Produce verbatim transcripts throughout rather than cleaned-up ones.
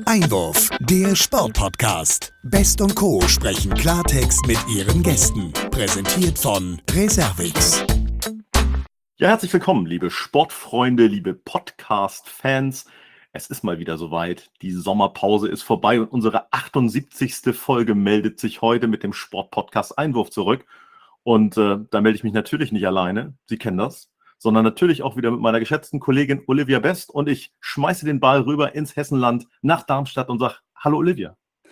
Einwurf, der Sportpodcast. Best und Co. sprechen Klartext mit ihren Gästen. Präsentiert von Reservix. Ja, herzlich willkommen, liebe Sportfreunde, liebe Podcast-Fans. Es ist mal wieder soweit. Die Sommerpause ist vorbei und unsere achtundsiebzigste Folge meldet sich heute mit dem Sportpodcast Einwurf zurück. Und äh, da melde ich mich natürlich nicht alleine, Sie kennen das, sondern natürlich auch wieder mit meiner geschätzten Kollegin Olivia Best. Und ich schmeiße den Ball rüber ins Hessenland nach Darmstadt und sage, hallo Olivia.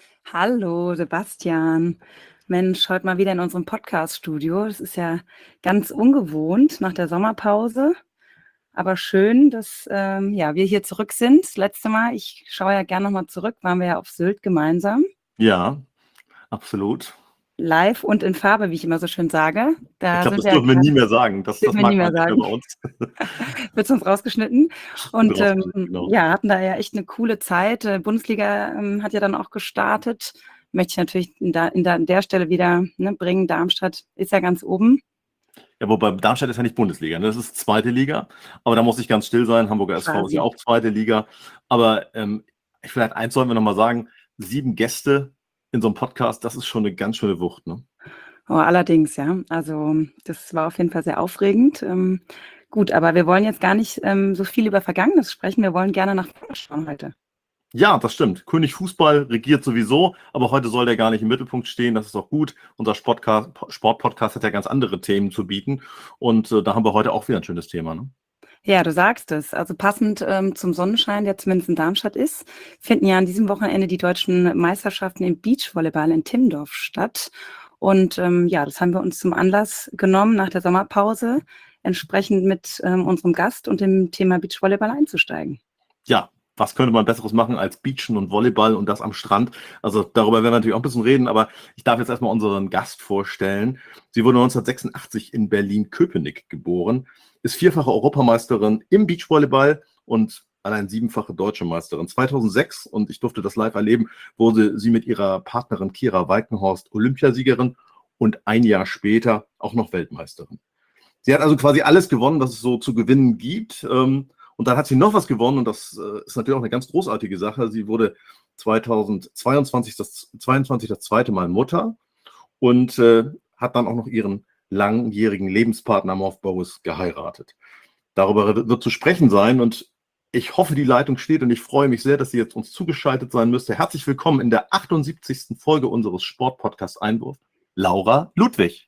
Hallo Sebastian. Mensch, heute mal wieder in unserem Podcast-Studio. Das ist ja ganz ungewohnt nach der Sommerpause. Aber schön, dass ähm, ja, wir hier zurück sind. Das letzte Mal, ich schaue ja gerne nochmal zurück, waren wir ja auf Sylt gemeinsam. Ja, absolut. Live und in Farbe, wie ich immer so schön sage. Da ich glaube, sind das dürfen wir grad, nie mehr sagen. Das, das wir mag nie mehr man nicht mehr sagen. bei uns. Wird uns rausgeschnitten. Und ähm, Genau. ja, hatten da ja echt eine coole Zeit. Äh, Bundesliga ähm, hat ja dann auch gestartet. Möchte ich natürlich in, da, in, da, an der Stelle wieder ne, bringen. Darmstadt ist ja ganz oben. Ja, wobei Darmstadt ist ja nicht Bundesliga, ne? Das ist zweite Liga. Aber da muss ich ganz still sein. Hamburger S V ist Quasi. ja auch zweite Liga. Aber ähm, vielleicht eins sollen wir nochmal sagen: Sieben Gäste in so einem Podcast, das ist schon eine ganz schöne Wucht, ne? Oh, allerdings, ja. Also das war auf jeden Fall sehr aufregend. Ähm, gut, aber wir wollen jetzt gar nicht ähm, so viel über Vergangenes sprechen. Wir wollen gerne nach vorne schauen heute. Ja, das stimmt. König Fußball regiert sowieso, aber heute soll der gar nicht im Mittelpunkt stehen. Das ist auch gut. Unser Sportcast, Sportpodcast hat ja ganz andere Themen zu bieten. Und äh, da haben wir heute auch wieder ein schönes Thema, ne? Ja, du sagst es. Also passend ähm, zum Sonnenschein, der zumindest in Darmstadt ist, finden ja an diesem Wochenende die deutschen Meisterschaften im Beachvolleyball in Timmendorf statt. Und ähm, ja, das haben wir uns zum Anlass genommen, nach der Sommerpause entsprechend mit ähm, unserem Gast und dem Thema Beachvolleyball einzusteigen. Ja, was könnte man Besseres machen als Beachen und Volleyball und das am Strand? Also darüber werden wir natürlich auch ein bisschen reden, aber ich darf jetzt erstmal unseren Gast vorstellen. Sie wurde neunzehnhundertsechsundachtzig in Berlin-Köpenick geboren, ist vierfache Europameisterin im Beachvolleyball und allein siebenfache Deutsche Meisterin. zweitausendsechs, und ich durfte das live erleben, wurde sie mit ihrer Partnerin Kira Weikenhorst Olympiasiegerin und ein Jahr später auch noch Weltmeisterin. Sie hat also quasi alles gewonnen, was es so zu gewinnen gibt. Und dann hat sie noch was gewonnen, und das ist natürlich auch eine ganz großartige Sache. Sie wurde zweitausendzweiundzwanzig das, zweiundzwanzig das zweite Mal Mutter und äh, hat dann auch noch ihren langjährigen Lebenspartner Morph Boris geheiratet. Darüber wird zu sprechen sein, und ich hoffe, die Leitung steht, und ich freue mich sehr, dass sie jetzt uns zugeschaltet sein müsste. Herzlich willkommen in der achtundsiebzigsten Folge unseres Sportpodcasts Einwurf, Laura Ludwig.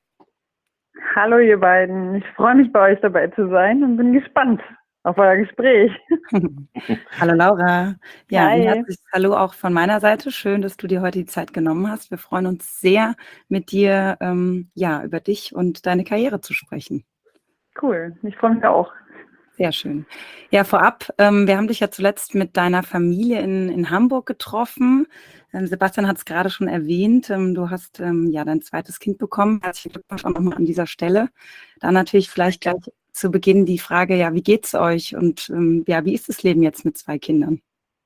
Hallo ihr beiden, ich freue mich, bei euch dabei zu sein und bin gespannt auf euer Gespräch. Hallo Laura. Ja, Hi. ein herzliches Hallo auch von meiner Seite. Schön, dass du dir heute die Zeit genommen hast. Wir freuen uns sehr, mit dir ähm, ja, über dich und deine Karriere zu sprechen. Cool, ich freue mich auch. Sehr schön. Ja, vorab, ähm, wir haben dich ja zuletzt mit deiner Familie in, in Hamburg getroffen. Ähm, Sebastian hat es gerade schon erwähnt. Ähm, du hast ähm, ja dein zweites Kind bekommen. Herzlichen Glückwunsch auch nochmal an dieser Stelle. Dann natürlich vielleicht gleich zu Beginn die Frage, ja, wie geht's euch und ähm, ja, wie ist das Leben jetzt mit zwei Kindern?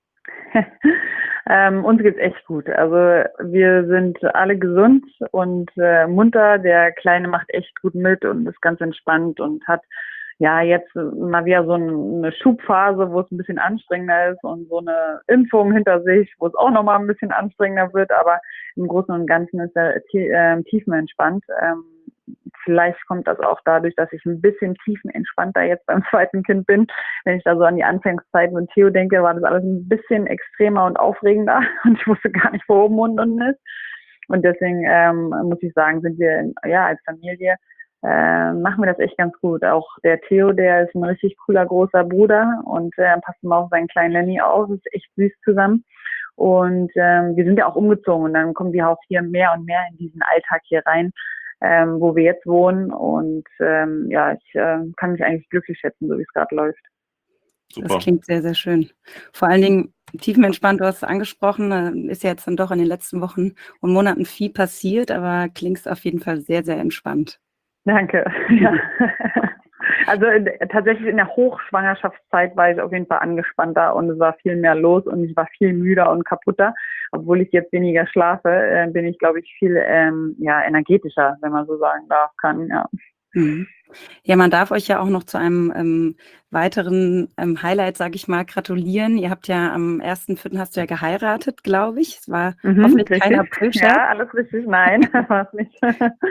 ähm, uns geht's echt gut. Also wir sind alle gesund und äh, munter. Der Kleine macht echt gut mit und ist ganz entspannt und hat ja jetzt mal wieder so eine Schubphase, wo es ein bisschen anstrengender ist, und so eine Impfung hinter sich, wo es auch nochmal ein bisschen anstrengender wird, aber im Großen und Ganzen ist er äh, tiefenentspannt. Ähm, vielleicht kommt das auch dadurch, dass ich ein bisschen tiefenentspannter jetzt beim zweiten Kind bin. Wenn ich da so an die Anfangszeiten mit Theo denke, war das alles ein bisschen extremer und aufregender und ich wusste gar nicht, wo oben und unten ist. Und deswegen ähm, muss ich sagen, sind wir ja als Familie Äh, machen wir das echt ganz gut. Auch der Theo, der ist ein richtig cooler großer Bruder und äh, passt immer auf seinen kleinen Lenny auf. Ist echt süß zusammen. Und ähm, wir sind ja auch umgezogen, und dann kommen wir auch hier mehr und mehr in diesen Alltag hier rein, ähm, wo wir jetzt wohnen. Und ähm, ja, ich äh, kann mich eigentlich glücklich schätzen, so wie es gerade läuft. Super. Das klingt sehr, sehr schön. Vor allen Dingen tiefenentspannt, du hast es angesprochen, äh, ist ja jetzt dann doch in den letzten Wochen und Monaten viel passiert, aber klingst auf jeden Fall sehr, sehr entspannt. Danke. Ja. Also äh, tatsächlich in der Hochschwangerschaftszeit war ich auf jeden Fall angespannter und es war viel mehr los und ich war viel müder und kaputter. Obwohl ich jetzt weniger schlafe, äh, bin ich, glaube ich, viel ähm, ja, energetischer, wenn man so sagen darf kann. Ja. Mhm. Ja, man darf euch ja auch noch zu einem ähm, weiteren ähm, Highlight, sage ich mal, gratulieren. Ihr habt ja am ersten Vierten hast du ja geheiratet, glaube ich. Es war Mhm, hoffentlich kein richtig. Aprilscherz. Ja, alles richtig. Nein, war es nicht.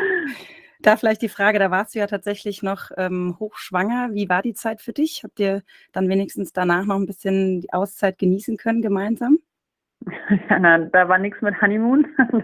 Da vielleicht die Frage, da warst du ja tatsächlich noch ähm, hochschwanger. Wie war die Zeit für dich? Habt ihr dann wenigstens danach noch ein bisschen die Auszeit genießen können gemeinsam? Ja, na, da war nichts mit Honeymoon.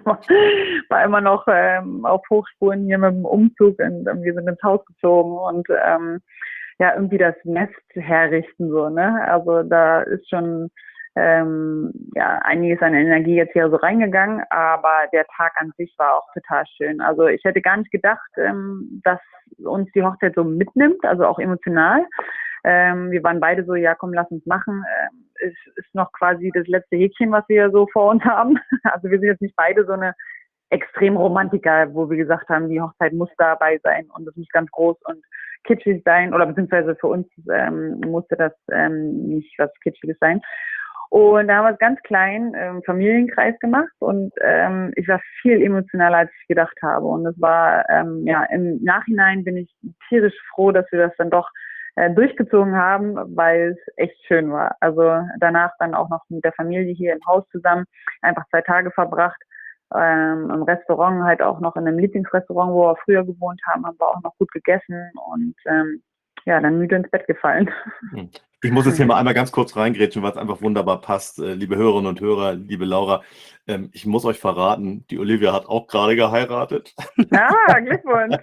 War immer noch ähm, auf Hochspuren hier mit dem Umzug und ähm, wir sind ins Haus gezogen und ähm, ja, irgendwie das Nest herrichten so, ne? Also da ist schon ähm, ja einiges an Energie jetzt hier so reingegangen, aber der Tag an sich war auch total schön. Also ich hätte gar nicht gedacht, ähm, dass uns die Hochzeit so mitnimmt, also auch emotional. Ähm, wir waren beide so, ja komm, lass uns machen. Ähm, es ist noch quasi das letzte Häkchen, was wir so vor uns haben. Also wir sind jetzt nicht beide so eine Extremromantiker, wo wir gesagt haben, die Hochzeit muss dabei sein und es muss ganz groß und kitschig sein oder beziehungsweise für uns ähm, musste das ähm, nicht was Kitschiges sein. Und da haben wir es ganz klein im Familienkreis gemacht und ähm, ich war viel emotionaler, als ich gedacht habe. Und es war, ähm, ja, im Nachhinein bin ich tierisch froh, dass wir das dann doch äh, durchgezogen haben, weil es echt schön war. Also danach dann auch noch mit der Familie hier im Haus zusammen, einfach zwei Tage verbracht. Ähm, im Restaurant halt auch noch in einem Lieblingsrestaurant, wo wir früher gewohnt haben, haben wir auch noch gut gegessen und ähm, ja, dann müde ins Bett gefallen. Ich muss jetzt hier mal einmal ganz kurz reingrätschen, weil es einfach wunderbar passt. Äh, liebe Hörerinnen und Hörer, liebe Laura, ähm, ich muss euch verraten, die Olivia hat auch gerade geheiratet. Ah, Glückwunsch.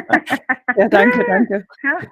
Ja, danke, danke.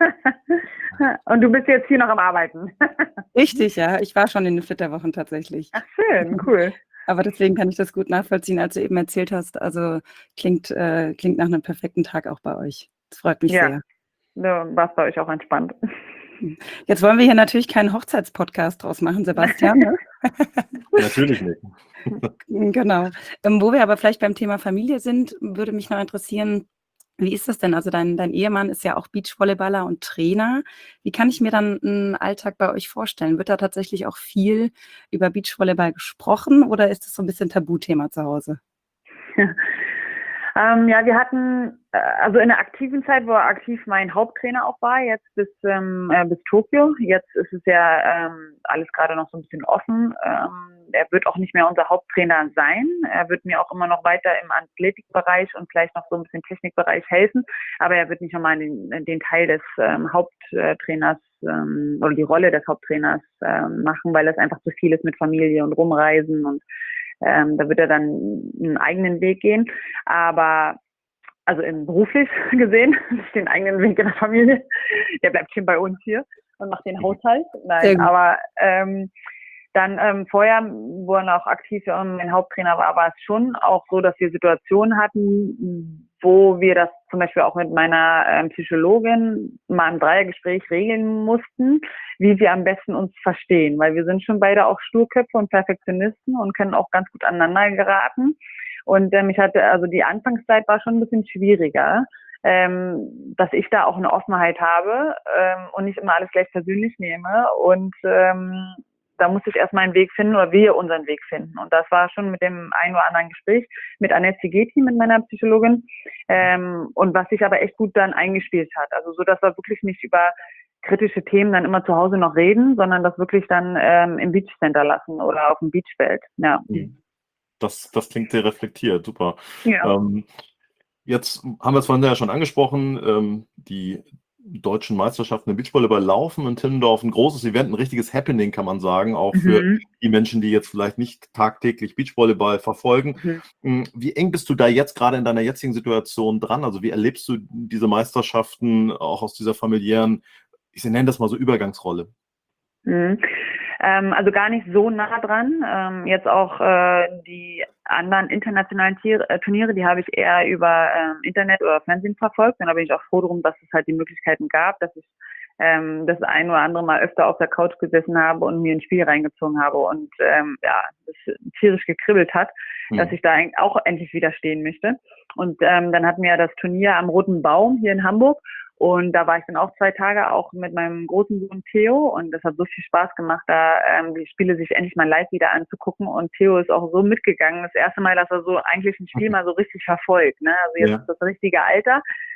Und du bist jetzt hier noch am Arbeiten. Richtig, ja. Ich war schon in den Flitterwochen tatsächlich. Ach, schön, cool. Aber deswegen kann ich das gut nachvollziehen, als du eben erzählt hast. Also klingt, äh, klingt nach einem perfekten Tag auch bei euch. Das freut mich Ja. sehr. Ja, war es bei euch auch entspannt. Jetzt wollen wir hier natürlich keinen Hochzeitspodcast draus machen, Sebastian. Ne? Natürlich nicht. Genau. Ähm, wo wir aber vielleicht beim Thema Familie sind, würde mich noch interessieren, wie ist das denn? Also dein, dein Ehemann ist ja auch Beachvolleyballer und Trainer. Wie kann ich mir dann einen Alltag bei euch vorstellen? Wird da tatsächlich auch viel über Beachvolleyball gesprochen oder ist das so ein bisschen Tabuthema zu Hause? Ähm, ja, wir hatten, äh, also in der aktiven Zeit, wo er aktiv mein Haupttrainer auch war, jetzt bis, ähm, äh, bis Tokio. Jetzt ist es ja ähm, alles gerade noch so ein bisschen offen. Ähm, er wird auch nicht mehr unser Haupttrainer sein. Er wird mir auch immer noch weiter im Athletikbereich und vielleicht noch so ein bisschen Technikbereich helfen. Aber er wird nicht nochmal den, den Teil des ähm, Haupttrainers ähm, oder die Rolle des Haupttrainers ähm, machen, weil das einfach zu viel ist mit Familie und Rumreisen und Ähm, da wird er dann einen eigenen Weg gehen, aber also im beruflich gesehen, nicht den eigenen Weg in der Familie, der bleibt schon bei uns hier und macht den Haushalt. Nein, aber ähm, dann ähm, vorher, wo er noch aktiv ähm, mein Haupttrainer war, war es schon auch so, dass wir Situationen hatten, wo wir das zum Beispiel auch mit meiner ähm, Psychologin mal im Dreiergespräch regeln mussten, wie wir am besten uns verstehen, weil wir sind schon beide auch Sturköpfe und Perfektionisten und können auch ganz gut aneinander geraten. Und ähm, ich hatte, also die Anfangszeit war schon ein bisschen schwieriger, ähm, dass ich da auch eine Offenheit habe ähm, und nicht immer alles gleich persönlich nehme. Und ähm, da musste ich erst meinen Weg finden oder wir unseren Weg finden. Und das war schon mit dem ein oder anderen Gespräch mit Annette Zigeti, mit meiner Psychologin, ähm, und was sich aber echt gut dann eingespielt hat. Also so, dass wir wirklich nicht über kritische Themen dann immer zu Hause noch reden, sondern das wirklich dann ähm, im Beach Center lassen oder auf dem Beachfeld. Ja. Das, das klingt sehr reflektiert, super. Ja. Ähm, jetzt haben wir es vorhin ja schon angesprochen, ähm, die deutschen Meisterschaften im Beachvolleyball laufen in Timmendorf, ein großes Event, ein richtiges Happening, kann man sagen, auch für Mhm. die Menschen, die jetzt vielleicht nicht tagtäglich Beachvolleyball verfolgen. Mhm. Wie eng bist du da jetzt gerade in deiner jetzigen Situation dran? Also wie erlebst du diese Meisterschaften auch aus dieser familiären, ich nenne das mal so Übergangsrolle? Mhm. Ähm, also gar nicht so nah dran. Ähm, jetzt auch äh, die anderen internationalen Tier äh, Turniere, die habe ich eher über ähm, Internet oder Fernsehen verfolgt. Und da bin ich auch froh drum, dass es halt die Möglichkeiten gab, dass ich ähm, das ein oder andere Mal öfter auf der Couch gesessen habe und mir ein Spiel reingezogen habe und ähm, ja, das tierisch gekribbelt hat, mhm. dass ich da auch endlich wieder stehen möchte. Und ähm, dann hatten wir das Turnier am Roten Baum hier in Hamburg. Und da war ich dann auch zwei Tage auch mit meinem großen Sohn Theo und das hat so viel Spaß gemacht, da ähm, die Spiele sich endlich mal live wieder anzugucken und Theo ist auch so mitgegangen. Das erste Mal, dass er so eigentlich ein Spiel mal so richtig verfolgt, ne? Also jetzt ja. ist das richtige Alter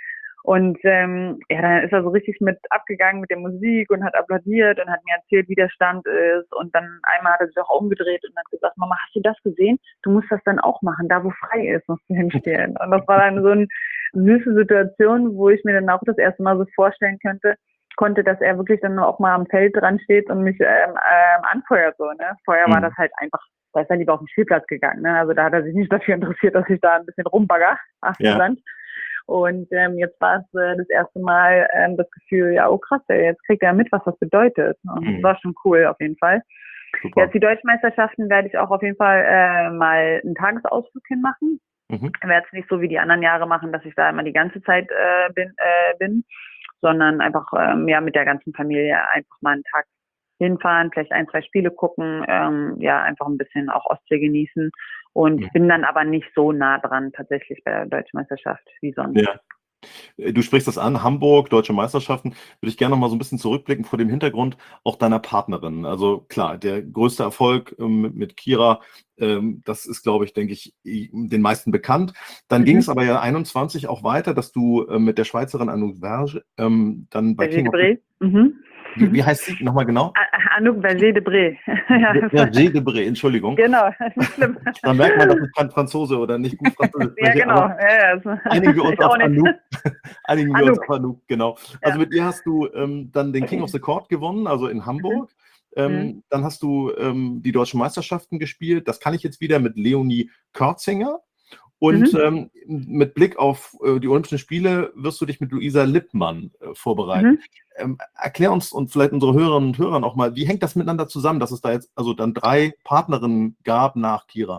Und ähm, ja, dann ist er so richtig mit abgegangen mit der Musik und hat applaudiert und hat mir erzählt, wie der Stand ist. Und dann einmal hat er sich auch umgedreht und hat gesagt, Mama, hast du das gesehen? Du musst das dann auch machen. Da, wo frei ist, musst du hinstehen. Und das war dann so eine süße Situation, wo ich mir dann auch das erste Mal so vorstellen könnte, konnte, dass er wirklich dann auch mal am Feld dran steht und mich ähm, ähm, anfeuert. So, ne? Vorher mhm. war das halt einfach, da ist er lieber auf den Spielplatz gegangen. Ne? Also da hat er sich nicht dafür interessiert, dass ich da ein bisschen rumbagger. Ach, ja. Und ähm, jetzt war es äh, das erste Mal ähm, das Gefühl, ja, oh krass, ey, jetzt kriegt er mit, was das bedeutet. Und mhm. das war schon cool auf jeden Fall. Super. Jetzt die Deutschmeisterschaften werde ich auch auf jeden Fall äh, mal einen Tagesausflug hinmachen. Mhm. Ich werde es nicht so wie die anderen Jahre machen, dass ich da immer die ganze Zeit äh, bin, äh, bin, sondern einfach ähm, ja mit der ganzen Familie einfach mal einen Tag hinfahren, vielleicht ein, zwei Spiele gucken, ähm, ja, einfach ein bisschen auch Ostsee genießen und mhm. bin dann aber nicht so nah dran tatsächlich bei der Deutschen Meisterschaft wie sonst. Ja. Du sprichst das an, Hamburg, Deutsche Meisterschaften. Würde ich gerne noch mal so ein bisschen zurückblicken vor dem Hintergrund auch deiner Partnerin. Also klar, der größte Erfolg ähm, mit Kira, ähm, das ist, glaube ich, denke ich, den meisten bekannt. Dann mhm. ging es aber ja einundzwanzig auch weiter, dass du äh, mit der Schweizerin Anouk Verge ähm, dann bei King of the... Mhm. Wie, wie heißt sie nochmal genau? Anouk Verger-Debré. Verger-Debré, Entschuldigung. Genau, nicht schlimm. Dann merkt man, das ist kein Franzose oder nicht gut Französisch. Ja, genau. Ja, ja. Einigen wir uns auf Anouk. Einigen wir uns auf Anouk, genau. Also ja. mit ihr hast du ähm, dann den King of the Court gewonnen, also in Hamburg. Mhm. Ähm, mhm. Dann hast du ähm, die deutschen Meisterschaften gespielt. Das kann ich jetzt wieder mit Leonie Körzinger. Und mhm. ähm, mit Blick auf äh, die Olympischen Spiele wirst du dich mit Luisa Lippmann äh, vorbereiten. Mhm. Ähm, erklär uns und vielleicht unsere Hörerinnen und Hörer auch mal, wie hängt das miteinander zusammen, dass es da jetzt also dann drei Partnerinnen gab nach Kira?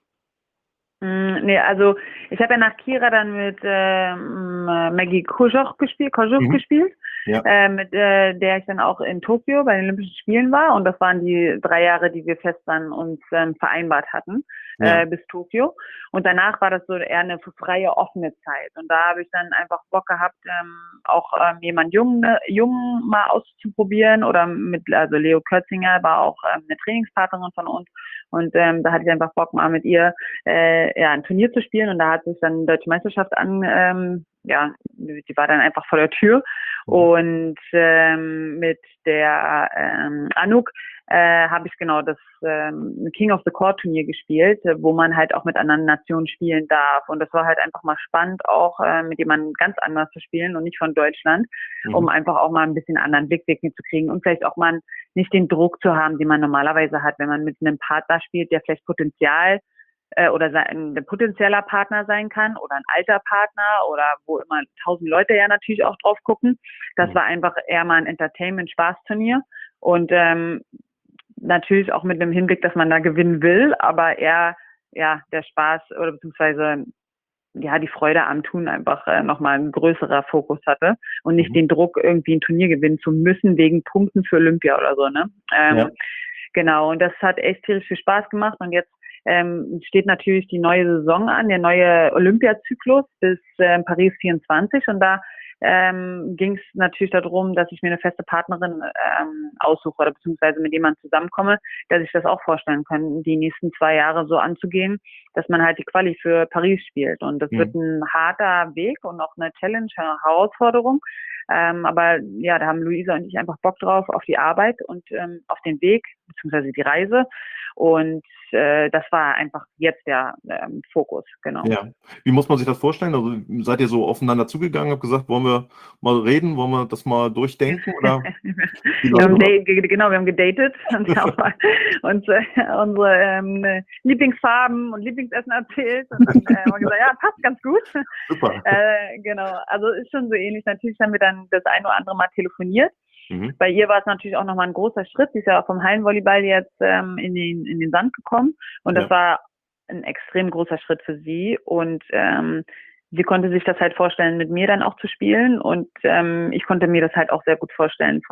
Mm, nee, also ich habe ja nach Kira dann mit ähm, Maggie Kojoch gespielt, Kojoch mhm. gespielt ja. äh, mit äh, der ich dann auch in Tokio bei den Olympischen Spielen war und das waren die drei Jahre, die wir fest dann uns ähm, vereinbart hatten. Ja. Äh, bis Tokio. Und danach war das so eher eine freie, offene Zeit. Und da habe ich dann einfach Bock gehabt, ähm, auch ähm, jemand jung, ne, jung mal auszuprobieren oder mit, also Leo Körzinger war auch ähm, eine Trainingspartnerin von uns. Und ähm, da hatte ich einfach Bock mal mit ihr äh, ja ein Turnier zu spielen. Und da hat sich dann die Deutsche Meisterschaft an, ähm, ja, die war dann einfach vor der Tür. Mhm. Und ähm, mit der ähm, Anouk äh, habe ich genau das ähm, King of the Court Turnier gespielt, wo man halt auch mit anderen Nationen spielen darf. Und das war halt einfach mal spannend, auch äh, mit jemandem ganz anders zu spielen und nicht von Deutschland, mhm. um einfach auch mal ein bisschen anderen Blickwinkel zu kriegen und vielleicht auch mal nicht den Druck zu haben, den man normalerweise hat, wenn man mit einem Partner spielt, der vielleicht Potenzial äh, oder ein, ein potenzieller Partner sein kann oder ein alter Partner oder wo immer tausend Leute ja natürlich auch drauf gucken. Das mhm. war einfach eher mal ein Entertainment-Spaß-Turnier und ähm, natürlich auch mit dem Hinblick, dass man da gewinnen will, aber eher ja der Spaß oder beziehungsweise ja die Freude am Tun einfach äh, nochmal ein größerer Fokus hatte und nicht mhm. den Druck, irgendwie ein Turnier gewinnen zu müssen wegen Punkten für Olympia oder so, ne? Ähm, ja. Genau, und das hat echt tierisch viel Spaß gemacht und jetzt ähm, steht natürlich die neue Saison an, der neue Olympiazyklus bis äh, Paris vierundzwanzig und da ähm, ging es natürlich darum, dass ich mir eine feste Partnerin ähm, aussuche oder beziehungsweise mit jemandem zusammenkomme, dass ich das auch vorstellen kann, die nächsten zwei Jahre so anzugehen, dass man halt die Quali für Paris spielt. Und das mhm. wird ein harter Weg und auch eine Challenge, eine Herausforderung. Ähm, aber ja, da haben Luisa und ich einfach Bock drauf, auf die Arbeit und ähm, auf den Weg, beziehungsweise die Reise. Und äh, das war einfach jetzt der ähm, Fokus, genau. Ja. Wie muss man sich das vorstellen? Also seid ihr so aufeinander zugegangen, habt gesagt, wollen wir mal reden, wollen wir das mal durchdenken? Oder wir haben genau, wir haben gedatet und haben uns äh, unsere ähm, Lieblingsfarben und Lieblingsessen erzählt und dann äh, haben wir gesagt, ja, passt ganz gut. Super. Äh, genau, also ist schon so ähnlich. Natürlich haben wir dann das ein oder andere Mal telefoniert. Mhm. Bei ihr war es natürlich auch nochmal ein großer Schritt. Sie ist ja auch vom Hallenvolleyball jetzt ähm, in den in den Sand gekommen und das ja. war ein extrem großer Schritt für sie und ähm, sie konnte sich das halt vorstellen, mit mir dann auch zu spielen und ähm, ich konnte mir das halt auch sehr gut vorstellen, von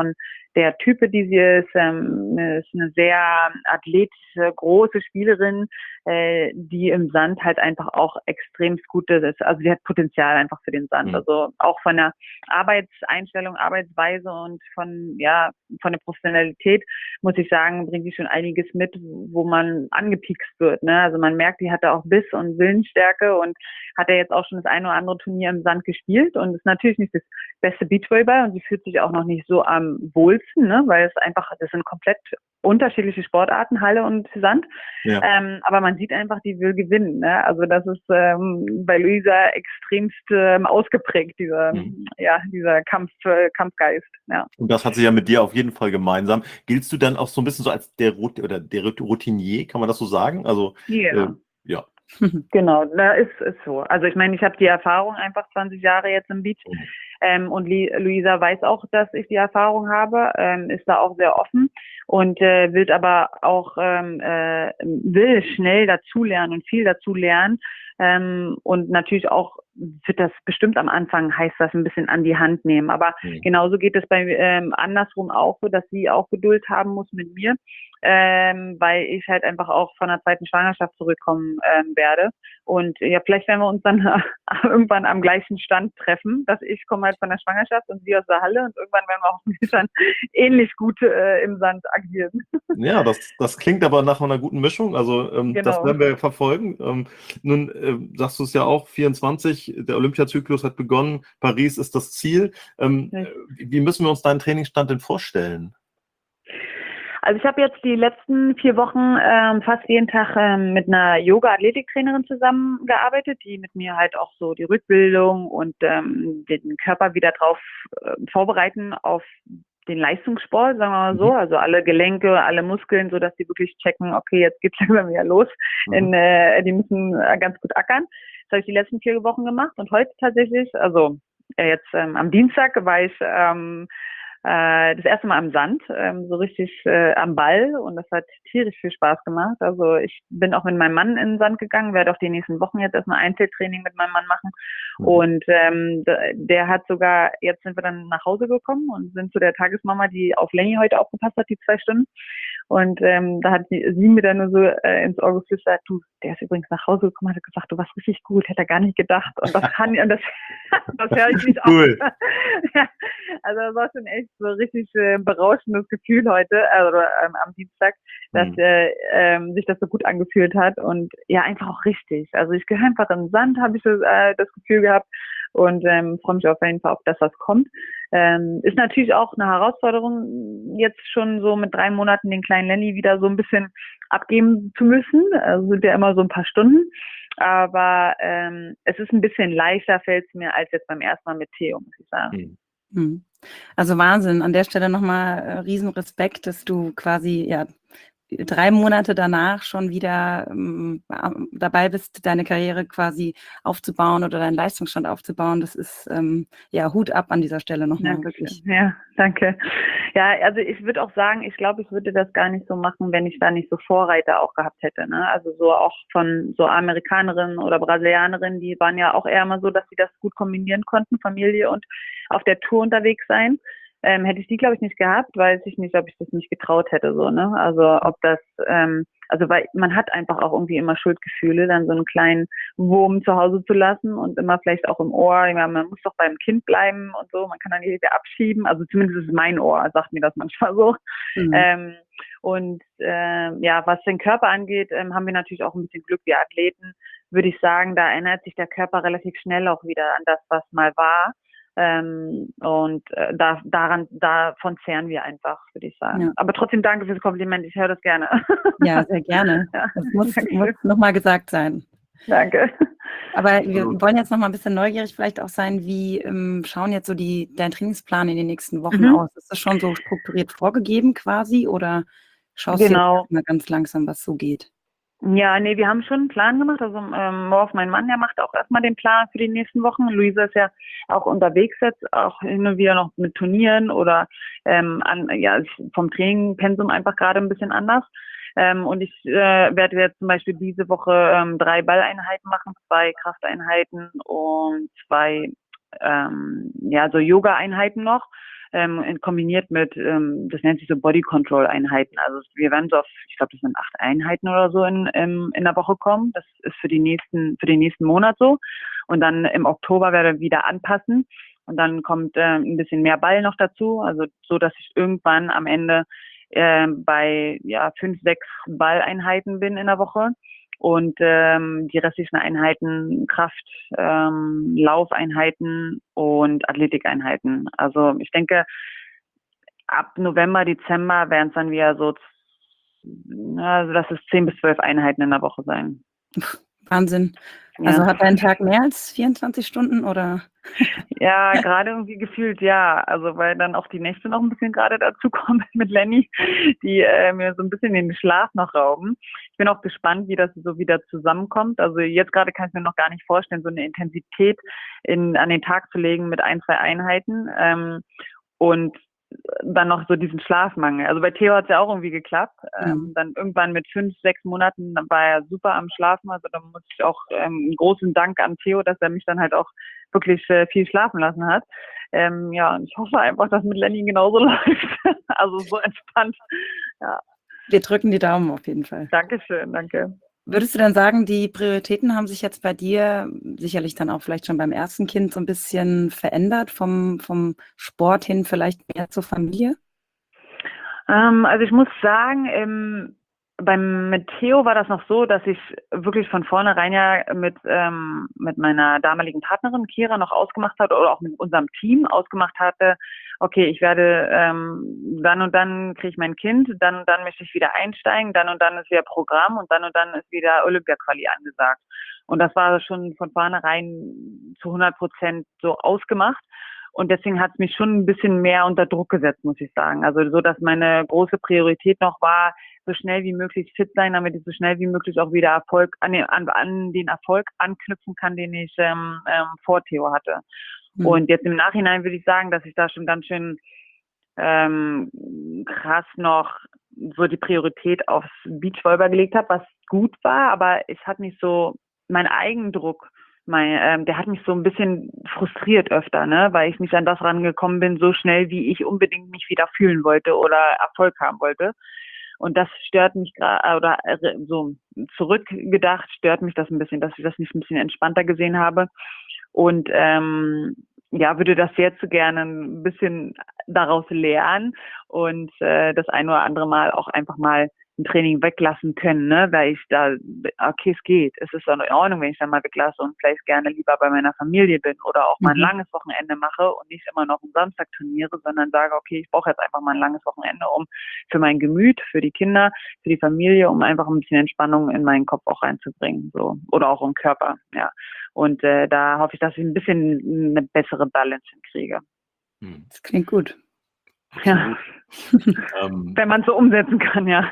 der Type, die sie ist, ähm, ist eine sehr athletische, große Spielerin, äh, die im Sand halt einfach auch extrem gut ist. Also sie hat Potenzial einfach für den Sand. Mhm. Also auch von der Arbeitseinstellung, Arbeitsweise und von, ja, von der Professionalität, muss ich sagen, bringt sie schon einiges mit, wo man angepiekst wird, ne? Also man merkt, die hat da auch Biss und Willensstärke und hat ja jetzt auch schon das eine oder andere Turnier im Sand gespielt und ist natürlich nicht das beste Beachvolleyball und sie fühlt sich auch noch nicht so am wohlsten, ne? Weil es einfach, das sind komplett unterschiedliche Sportarten, Halle und Sand. Ja. Ähm, aber man sieht einfach, die will gewinnen, ne? Also das ist ähm, bei Luisa extremst ähm, ausgeprägt, dieser, Mhm. ja, dieser Kampf, äh, Kampfgeist, ja. Und das hat sie ja mit dir auf jeden Fall gemeinsam. Giltst du dann auch so ein bisschen so als der, Rot oder der Routinier, kann man das so sagen? Also, Ja. äh, ja. Genau, da ist ist so. Also ich meine, ich habe die Erfahrung einfach zwanzig Jahre jetzt im Beach Mhm. ähm, und Li- Luisa weiß auch, dass ich die Erfahrung habe, ähm, ist da auch sehr offen und äh, will aber auch ähm, äh, will schnell dazulernen und viel dazulernen ähm, und natürlich auch wird das bestimmt am Anfang heißt das ein bisschen an die Hand nehmen, aber Mhm. genauso geht es bei ähm, andersrum auch so, dass sie auch Geduld haben muss mit mir. Ähm, weil ich halt einfach auch von der zweiten Schwangerschaft zurückkommen ähm, werde. Und ja, vielleicht werden wir uns dann irgendwann am gleichen Stand treffen, dass ich komme halt von der Schwangerschaft und sie aus der Halle und irgendwann werden wir hoffentlich dann ähnlich gut äh, im Sand agieren. Ja, das, das klingt aber nach einer guten Mischung. Also ähm, das Genau. werden wir verfolgen. Ähm, nun äh, sagst du es ja auch, vierundzwanzig, der Olympiazyklus hat begonnen, Paris ist das Ziel. Ähm, Ja. äh, wie müssen wir uns deinen Trainingsstand denn vorstellen? Also ich habe jetzt die letzten vier Wochen ähm, fast jeden Tag ähm, mit einer Yoga-Athletiktrainerin zusammengearbeitet, die mit mir halt auch so die Rückbildung und ähm, den Körper wieder drauf äh, vorbereiten auf den Leistungssport, sagen wir mal so, Mhm. also alle Gelenke, alle Muskeln, so dass die wirklich checken, okay, jetzt geht's langsam wieder los. Mhm. In, äh, die müssen äh, ganz gut ackern. Das habe ich die letzten vier Wochen gemacht und heute tatsächlich, also äh, jetzt ähm, am Dienstag war ich ähm, äh, das erste Mal am Sand, ähm, so richtig äh, am Ball und das hat tierisch viel Spaß gemacht. Also ich bin auch mit meinem Mann in den Sand gegangen, werde auch die nächsten Wochen jetzt erstmal Einzeltraining mit meinem Mann machen. Mhm. Und ähm, d- der hat sogar, jetzt sind wir dann nach Hause gekommen und sind zu der Tagesmama, die auf Lenny heute aufgepasst hat, die zwei Stunden. Und ähm, da hat sie, sie mir dann nur so äh, ins Ohr geflüstert, du, der ist übrigens nach Hause gekommen, hat gesagt, du warst richtig gut, hätte er gar nicht gedacht. Und das kann und das, das höre ich nicht Cool. auf. Ja, also das war schon echt so richtig äh, berauschendes Gefühl heute, also ähm, am Dienstag, dass Mhm. äh, ähm, sich das so gut angefühlt hat und ja, einfach auch richtig. Also ich gehöre einfach im Sand, habe ich das, äh, das Gefühl gehabt und ähm, freue mich auf jeden Fall auf das, was kommt. Ähm, ist natürlich auch eine Herausforderung, jetzt schon so mit drei Monaten den kleinen Lenny wieder so ein bisschen abgeben zu müssen. Also sind ja immer so ein paar Stunden. Aber ähm, es ist ein bisschen leichter, fällt es mir, als jetzt beim ersten Mal mit Theo, muss ich sagen. Mhm. Hm. Also Wahnsinn. An der Stelle nochmal äh, riesen Respekt, dass du quasi ja drei Monate danach schon wieder ähm, am- dabei bist, deine Karriere quasi aufzubauen oder deinen Leistungsstand aufzubauen. Das ist ähm, ja Hut ab an dieser Stelle nochmal, Dankeschön. wirklich. Ja, danke. Ja, also ich würde auch sagen, ich glaube, ich würde das gar nicht so machen, wenn ich da nicht so Vorreiter auch gehabt hätte. Ne? Also so auch von so Amerikanerinnen oder Brasilianerinnen, die waren ja auch eher mal so, dass sie das gut kombinieren konnten, Familie und auf der Tour unterwegs sein. Ähm, hätte ich die, glaube ich, nicht gehabt, weiß ich nicht, ob ich das nicht getraut hätte, so, ne? Also ob das, ähm, also weil man hat einfach auch irgendwie immer Schuldgefühle, dann so einen kleinen Wurm zu Hause zu lassen und immer vielleicht auch im Ohr, ich meine, man muss doch beim Kind bleiben und so, man kann dann nicht wieder abschieben, also zumindest ist mein Ohr, sagt mir das manchmal so. Mhm. Ähm, und ähm, ja, was den Körper angeht, ähm, haben wir natürlich auch ein bisschen Glück, wir Athleten, würde ich sagen, da erinnert sich der Körper relativ schnell auch wieder an das, was mal war. Ähm, und äh, da, daran, davon zehren wir einfach, würde ich sagen. Ja. Aber trotzdem danke fürs Kompliment, ich höre das gerne. Ja, sehr gerne. Ja, Das muss, Dankeschön. muss nochmal gesagt sein. Danke. Aber wir Absolut. wollen jetzt noch mal ein bisschen neugierig vielleicht auch sein, wie ähm, schauen jetzt so die, dein Trainingsplan in den nächsten Wochen Mhm. aus? Ist das schon so strukturiert vorgegeben quasi oder schaust du jetzt Genau. erstmal ganz langsam, was so geht? Ja, nee, wir haben schon einen Plan gemacht. Also ähm, Morf, mein Mann, der macht auch erstmal den Plan für die nächsten Wochen. Luisa ist ja auch unterwegs jetzt, auch hin und wieder noch mit Turnieren oder ähm, an, ja, vom Trainingpensum einfach gerade ein bisschen anders. Ähm, und ich äh, werde jetzt zum Beispiel diese Woche ähm, drei Balleinheiten machen, zwei Krafteinheiten und zwei ähm, ja so Yoga-Einheiten noch. ähm, in- kombiniert mit, ähm, das nennt sich so Body Control Einheiten. Also wir werden so auf, ich glaube, das sind acht Einheiten oder so in, in, in der Woche kommen. Das ist für die nächsten, für den nächsten Monat so. Und dann im Oktober werde ich wieder anpassen. Und dann kommt äh, ein bisschen mehr Ball noch dazu. Also so, dass ich irgendwann am Ende äh, bei ja fünf, sechs Balleinheiten bin in der Woche. Und ähm, die restlichen Einheiten Kraft, ähm, Laufeinheiten und Athletikeinheiten. Also ich denke, ab November, Dezember werden es dann wieder so, na, also das ist zehn bis zwölf Einheiten in der Woche sein. Wahnsinn. Ja. Also hat dein Tag mehr als vierundzwanzig Stunden oder? Ja, gerade irgendwie gefühlt ja. Also weil dann auch die Nächte noch ein bisschen gerade dazu kommen mit Lenny, die äh, mir so ein bisschen den Schlaf noch rauben. Ich bin auch gespannt, wie das so wieder zusammenkommt. Also jetzt gerade kann ich mir noch gar nicht vorstellen, so eine Intensität in, an den Tag zu legen mit ein, zwei Einheiten. Ähm, und dann noch so diesen Schlafmangel. Also bei Theo hat es ja auch irgendwie geklappt. Ähm, Mhm. dann irgendwann mit fünf, sechs Monaten war er super am Schlafen. Also da muss ich auch ähm, einen großen Dank an Theo, dass er mich dann halt auch wirklich äh, viel schlafen lassen hat. Ähm, ja, und ich hoffe einfach, dass mit Lenny genauso läuft. Also so entspannt. Ja, Wir drücken die Daumen auf jeden Fall. Dankeschön, danke. Würdest du dann sagen, die Prioritäten haben sich jetzt bei dir sicherlich dann auch vielleicht schon beim ersten Kind so ein bisschen verändert, vom, vom Sport hin vielleicht mehr zur Familie? Ähm, also ich muss sagen, ähm, beim mit Theo war das noch so, dass ich wirklich von vornherein ja mit ähm, mit meiner damaligen Partnerin Kira noch ausgemacht hatte oder auch mit unserem Team ausgemacht hatte, okay, ich werde ähm, dann und dann kriege ich mein Kind, dann und dann möchte ich wieder einsteigen, dann und dann ist wieder Programm und dann und dann ist wieder Olympia-Quali angesagt. Und das war schon von vornherein zu hundert Prozent so ausgemacht. Und deswegen hat es mich schon ein bisschen mehr unter Druck gesetzt, muss ich sagen. Also so, dass meine große Priorität noch war, so schnell wie möglich fit sein, damit ich so schnell wie möglich auch wieder Erfolg an den, an, an den Erfolg anknüpfen kann, den ich ähm, ähm, vor Theo hatte. Mhm. Und jetzt im Nachhinein würde ich sagen, dass ich da schon ganz schön ähm, krass noch so die Priorität aufs Beachvolleyball gelegt habe, was gut war, aber ich hatte nicht so meinen Eigendruck. Mein, ähm, der hat mich so ein bisschen frustriert öfter, ne, weil ich nicht an das rangekommen bin, so schnell, wie ich unbedingt mich wieder fühlen wollte oder Erfolg haben wollte. Und das stört mich gerade, oder äh, so zurückgedacht, stört mich das ein bisschen, dass ich das nicht ein bisschen entspannter gesehen habe. Und ähm, ja, würde das jetzt gerne ein bisschen daraus lernen und äh, das ein oder andere Mal auch einfach mal ein Training weglassen können, ne, weil ich da, okay, es geht, es ist in Ordnung, wenn ich dann mal weglasse und vielleicht gerne lieber bei meiner Familie bin oder auch mal ein Mhm. langes Wochenende mache und nicht immer noch am Samstag trainiere, sondern sage, okay, ich brauche jetzt einfach mal ein langes Wochenende, um für mein Gemüt, für die Kinder, für die Familie, um einfach ein bisschen Entspannung in meinen Kopf auch reinzubringen, so, oder auch im Körper, ja. Und äh, da hoffe ich, dass ich ein bisschen eine bessere Balance hinkriege. Hm, Das klingt gut. Ja, absolut. Ähm, wenn man es so umsetzen kann, ja.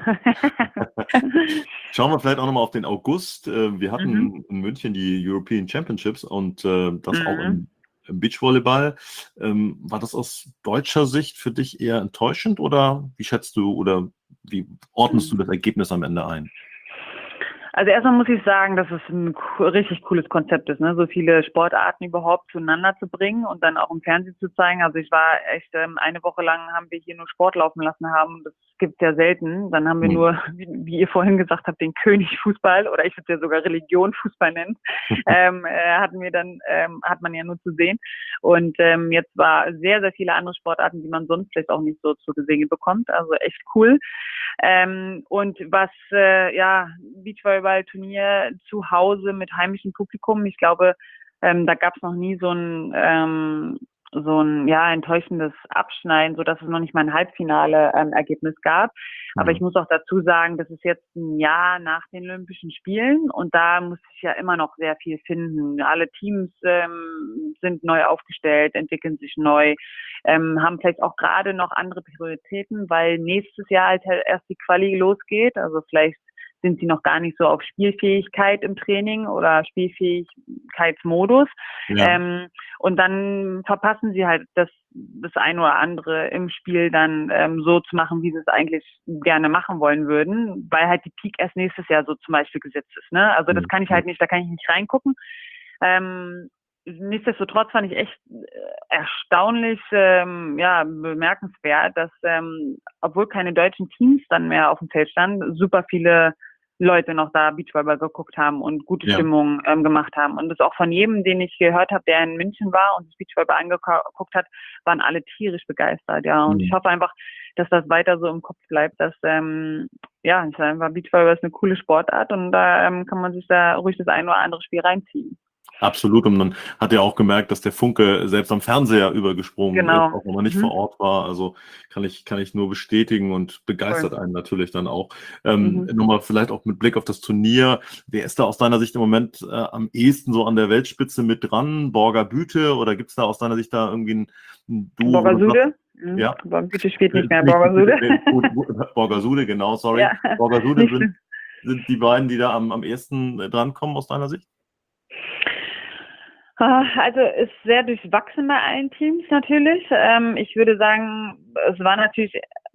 Schauen wir vielleicht auch nochmal auf den August. Äh, Wir Mhm. hatten in München die European Championships und äh, das auch Mhm. im, im Beachvolleyball. Ähm, War das aus deutscher Sicht für dich eher enttäuschend oder wie schätzt du oder wie ordnest du das Ergebnis am Ende ein? Also erstmal muss ich sagen, dass es ein co- richtig cooles Konzept ist, ne? So viele Sportarten überhaupt zueinander zu bringen und dann auch im Fernsehen zu zeigen. Also ich war echt ähm, eine Woche lang haben wir hier nur Sport laufen lassen haben. Das gibt's ja selten. Dann haben wir Hm. nur, wie, wie ihr vorhin gesagt habt, den König Fußball oder ich würde es ja sogar Religion Fußball nennen. ähm, äh, hatten wir dann ähm, hat man ja nur zu sehen. Und ähm, jetzt war sehr sehr viele andere Sportarten, die man sonst vielleicht auch nicht so zu sehen bekommt. Also echt cool. Ähm, und was, äh, ja, Beachvolleyball-Turnier zu Hause mit heimischem Publikum, ich glaube, ähm, da gab es noch nie so ein, ähm, so ein, ja, enttäuschendes Abschneiden, so dass es noch nicht mal ein Halbfinale-Ergebnis gab. Aber ich Hm. muss auch dazu sagen, das ist jetzt ein Jahr nach den Olympischen Spielen und da muss ich ja immer noch sehr viel finden. Alle Teams ähm, sind neu aufgestellt, entwickeln sich neu, ähm, haben vielleicht auch gerade noch andere Prioritäten, weil nächstes Jahr halt erst die Quali losgeht. Also vielleicht sind sie noch gar nicht so auf Spielfähigkeit im Training oder Spielfähigkeitsmodus. Ja. Ähm, und dann verpassen sie halt das, das ein oder andere im Spiel dann ähm, so zu machen, wie sie es eigentlich gerne machen wollen würden, weil halt die Peak erst nächstes Jahr so zum Beispiel gesetzt ist. Ne? Also das Hm. kann ich halt nicht, da kann ich nicht reingucken. Ähm, nichtsdestotrotz fand ich echt erstaunlich, ähm, ja, bemerkenswert, dass, ähm, obwohl keine deutschen Teams dann mehr auf dem Feld standen, super viele Leute noch da Beachvolleyball geguckt haben und gute Ja. Stimmung ähm, gemacht haben. Und das auch von jedem, den ich gehört habe, der in München war und das Beachvolleyball angeguckt hat, waren alle tierisch begeistert, ja. Und Mhm. ich hoffe einfach, dass das weiter so im Kopf bleibt, dass, ähm, ja, ich sage einfach, Beachvolleyball ist eine coole Sportart und da ähm, kann man sich da ruhig das ein oder andere Spiel reinziehen. Absolut. Und man hat ja auch gemerkt, dass der Funke selbst am Fernseher übergesprungen Genau. ist, auch wenn man nicht Mhm. vor Ort war. Also kann ich, kann ich nur bestätigen und begeistert einen natürlich dann auch. Ähm, Mhm. Nochmal vielleicht auch mit Blick auf das Turnier. Wer ist da aus deiner Sicht im Moment äh, am ehesten so an der Weltspitze mit dran? Borger Büte oder gibt es da aus deiner Sicht da irgendwie ein, ein Duo? wo du sagst- Borgasude? Mhm. Ja. Borgasude spielt nicht mehr, Nicht- Borgasude. nee, gut, gut, Borgasude, genau, sorry. Ja, Borgasude nicht sind, schlimm. sind die beiden, die da am, am ehesten äh, drankommen aus deiner Sicht? Ah, Also ist sehr durchwachsen bei allen Teams natürlich. Ähm, ich würde sagen, es war natürlich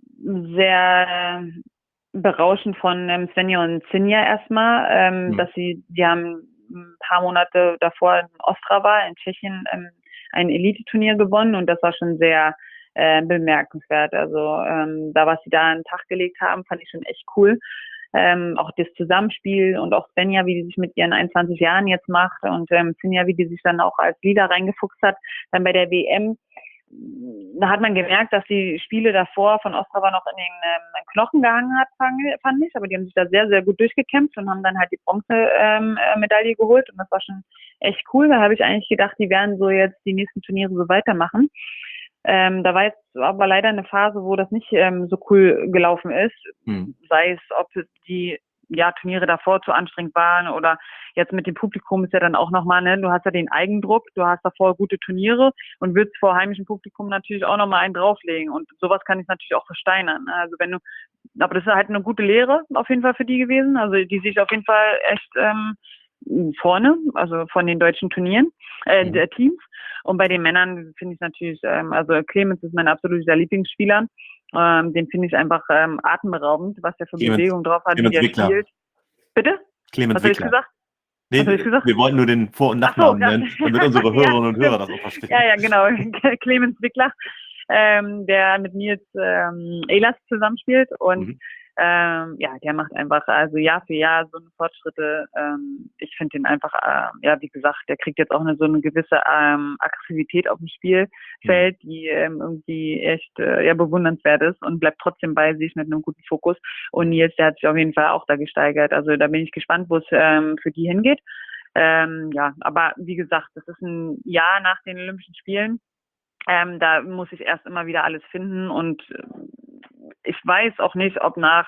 sehr berauschend von ähm, Svenja und Sinja erstmal, ähm, Mhm. dass sie, die haben ein paar Monate davor in Ostrava in Tschechien ähm, ein Elite-Turnier gewonnen und das war schon sehr äh, bemerkenswert. Also ähm, da, was sie da an den Tag gelegt haben, fand ich schon echt cool. Ähm, auch das Zusammenspiel und auch Svenja, wie die sich mit ihren einundzwanzig Jahren jetzt macht und ähm, Sinja, wie die sich dann auch als Leader reingefuchst hat. Dann bei der W M, da hat man gemerkt, dass die Spiele davor von Ostrava noch in den ähm, Knochen gehangen hat, fand fand ich. Aber die haben sich da sehr, sehr gut durchgekämpft und haben dann halt die Bronzemedaille ähm, geholt. Und das war schon echt cool. Da habe ich eigentlich gedacht, die werden so jetzt die nächsten Turniere so weitermachen. Ähm, da war jetzt aber leider eine Phase, wo das nicht ähm, so cool gelaufen ist. Mhm. Sei es, ob die ja, Turniere davor zu anstrengend waren oder jetzt mit dem Publikum ist ja dann auch nochmal, ne, du hast ja den Eigendruck, du hast davor gute Turniere und willst vor heimischem Publikum natürlich auch nochmal einen drauflegen und sowas kann ich natürlich auch versteinern. Also wenn du, aber das ist halt eine gute Lehre auf jeden Fall für die gewesen, also die sich auf jeden Fall echt ähm, vorne, also von den deutschen Turnieren, äh, Mhm. der Teams. Und bei den Männern finde ich natürlich, ähm, also Clemens ist mein absoluter Lieblingsspieler. Ähm, den finde ich einfach ähm, atemberaubend, was der für Clemens- Bewegung drauf hat, Clemens wie der Wickler. spielt. Bitte? Clemens Was habe ich Wickler. gesagt? Nee, Was hab ich gesagt? wir wollten nur den Vor- und Ach so, Nachnamen ja. nennen, damit unsere Ja, Hörerinnen und Hörer stimmt. das auch verstehen. Ja, ja, genau. Clemens Wickler, ähm, der mit Nils ähm, Ehlers zusammenspielt und Mhm. ähm, ja, der macht einfach also Jahr für Jahr so eine Fortschritte. Ähm, ich finde den einfach, ähm, ja, wie gesagt, der kriegt jetzt auch eine so eine gewisse ähm, Aggressivität auf dem Spielfeld, die ähm, irgendwie echt äh, ja bewundernswert ist und bleibt trotzdem bei sich mit einem guten Fokus. Und Nils, der hat sich auf jeden Fall auch da gesteigert. Also da bin ich gespannt, wo es ähm, für die hingeht. Ähm, ja, aber wie gesagt, das ist ein Jahr nach den Olympischen Spielen. Ähm, da muss ich erst immer wieder alles finden und äh, ich weiß auch nicht, ob nach,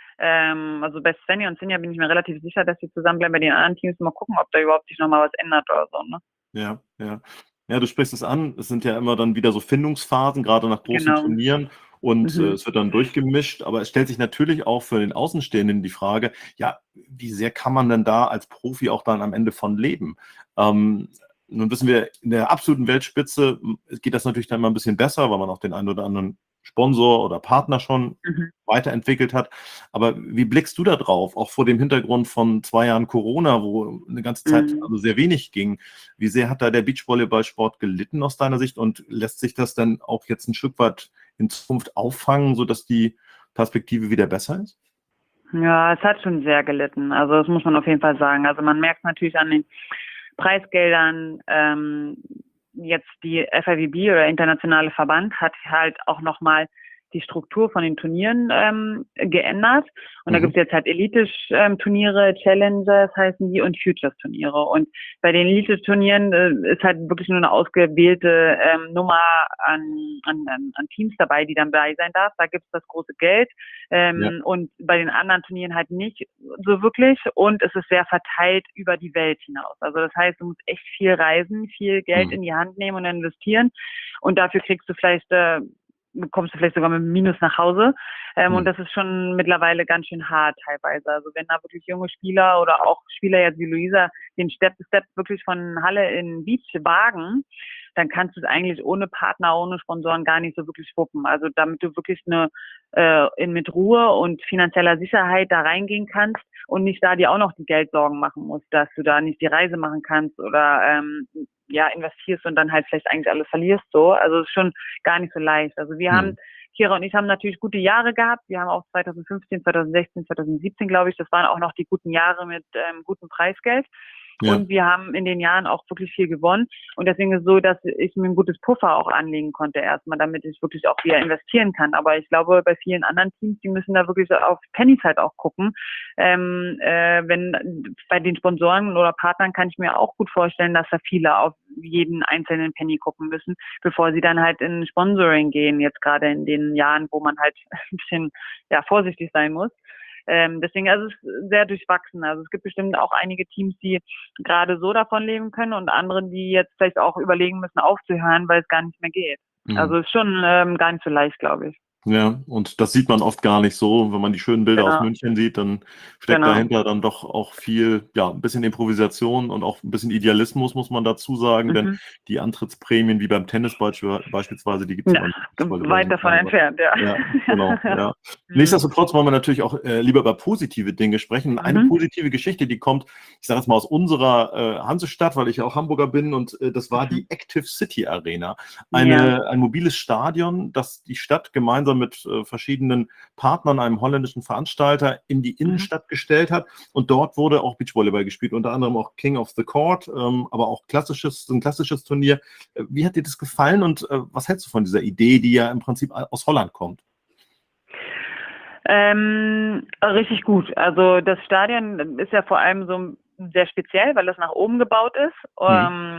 ähm, also bei Svenja und Sinja bin ich mir relativ sicher, dass sie zusammenbleiben. Bei den anderen Teams mal gucken, ob da überhaupt sich nochmal was ändert oder so, ne? Ja, ja. Ja, du sprichst es an. Es sind ja immer dann wieder so Findungsphasen, gerade nach großen Genau. Turnieren. Und Mhm. äh, es wird dann durchgemischt. Aber es stellt sich natürlich auch für den Außenstehenden die Frage, ja, wie sehr kann man denn da als Profi auch dann am Ende von leben? Ähm, nun wissen wir, in der absoluten Weltspitze geht das natürlich dann mal ein bisschen besser, weil man auch den einen oder anderen Sponsor oder Partner schon Mhm. weiterentwickelt hat. Aber wie blickst du da drauf, auch vor dem Hintergrund von zwei Jahren Corona, wo eine ganze Zeit Mhm. also sehr wenig ging? Wie sehr hat da der Beachvolleyballsport gelitten aus deiner Sicht und lässt sich das dann auch jetzt ein Stück weit in Zukunft auffangen, sodass die Perspektive wieder besser ist? Ja, es hat schon sehr gelitten. Also das muss man auf jeden Fall sagen. Also man merkt natürlich an den Preisgeldern, ähm, jetzt die F I V B oder Internationale Verband hat halt auch nochmal die Struktur von den Turnieren ähm, geändert. Und da Mhm. gibt es jetzt halt Elite-Turniere, Challengers heißen die und Futures-Turniere. Und bei den Elite-Turnieren äh, ist halt wirklich nur eine ausgewählte ähm, Nummer an, an, an Teams dabei, die dann dabei sein darf. Da gibt es das große Geld. Ähm, Ja. Und bei den anderen Turnieren halt nicht so wirklich. Und es ist sehr verteilt über die Welt hinaus. Also das heißt, du musst echt viel reisen, viel Geld Mhm. in die Hand nehmen und investieren. Und dafür kriegst du vielleicht äh, kommst du vielleicht sogar mit einem Minus nach Hause. Ähm, Mhm. Und das ist schon mittlerweile ganz schön hart teilweise. Also wenn da wirklich junge Spieler oder auch Spieler jetzt wie Luisa den Step Step wirklich von Halle in Beach wagen, dann kannst du es eigentlich ohne Partner, ohne Sponsoren gar nicht so wirklich wuppen. Also damit du wirklich eine äh, in, mit Ruhe und finanzieller Sicherheit da reingehen kannst, und nicht da dir auch noch die Geldsorgen machen musst, dass du da nicht die Reise machen kannst oder ähm, ja, investierst und dann halt vielleicht eigentlich alles verlierst so. Also es ist schon gar nicht so leicht. Also wir Mhm. haben, Kira und ich haben natürlich gute Jahre gehabt. Wir haben auch zwanzig fünfzehn, zwanzig sechzehn, zwanzig siebzehn, glaube ich, das waren auch noch die guten Jahre mit ähm, gutem Preisgeld. Ja. Und wir haben in den Jahren auch wirklich viel gewonnen. Und deswegen ist es so, dass ich mir ein gutes Puffer auch anlegen konnte erstmal, damit ich wirklich auch wieder investieren kann. Aber ich glaube, bei vielen anderen Teams, die müssen da wirklich auf Pennies halt auch gucken. Ähm, äh, wenn bei den Sponsoren oder Partnern kann ich mir auch gut vorstellen, dass da viele auf jeden einzelnen Penny gucken müssen, bevor sie dann halt in Sponsoring gehen, jetzt gerade in den Jahren, wo man halt ein bisschen ja vorsichtig sein muss. Ähm, deswegen also es ist sehr durchwachsen. Also es gibt bestimmt auch einige Teams, die gerade so davon leben können und andere, die jetzt vielleicht auch überlegen müssen, aufzuhören, weil es gar nicht mehr geht. Mhm. Also es ist schon ähm, gar nicht so leicht, glaube ich. Ja, und das sieht man oft gar nicht so. Wenn man die schönen Bilder aus Genau. München sieht, dann steckt Genau. dahinter dann doch auch viel, ja, ein bisschen Improvisation und auch ein bisschen Idealismus, muss man dazu sagen, denn Mhm. die Antrittsprämien wie beim Tennis beisp- beispielsweise, die gibt es Ja, beim Fußball weit davon entfernt, ja. Ja, genau, ja. Mhm. Nichtsdestotrotz wollen wir natürlich auch äh, lieber über positive Dinge sprechen. Eine Mhm. positive Geschichte, die kommt, ich sage jetzt mal aus unserer äh, Hansestadt, weil ich ja auch Hamburger bin, und äh, das war Mhm. die Active City Arena. Eine, ein mobiles Stadion, das die Stadt gemeinsam mit äh, verschiedenen Partnern, einem holländischen Veranstalter, in die Innenstadt gestellt hat. Und dort wurde auch Beachvolleyball gespielt, unter anderem auch King of the Court, ähm, aber auch klassisches, ein klassisches Turnier. Äh, Wie hat dir das gefallen und äh, was hältst du von dieser Idee, die ja im Prinzip aus Holland kommt? Ähm, richtig gut. Also das Stadion ist ja vor allem so sehr speziell, weil das nach oben gebaut ist. Ähm,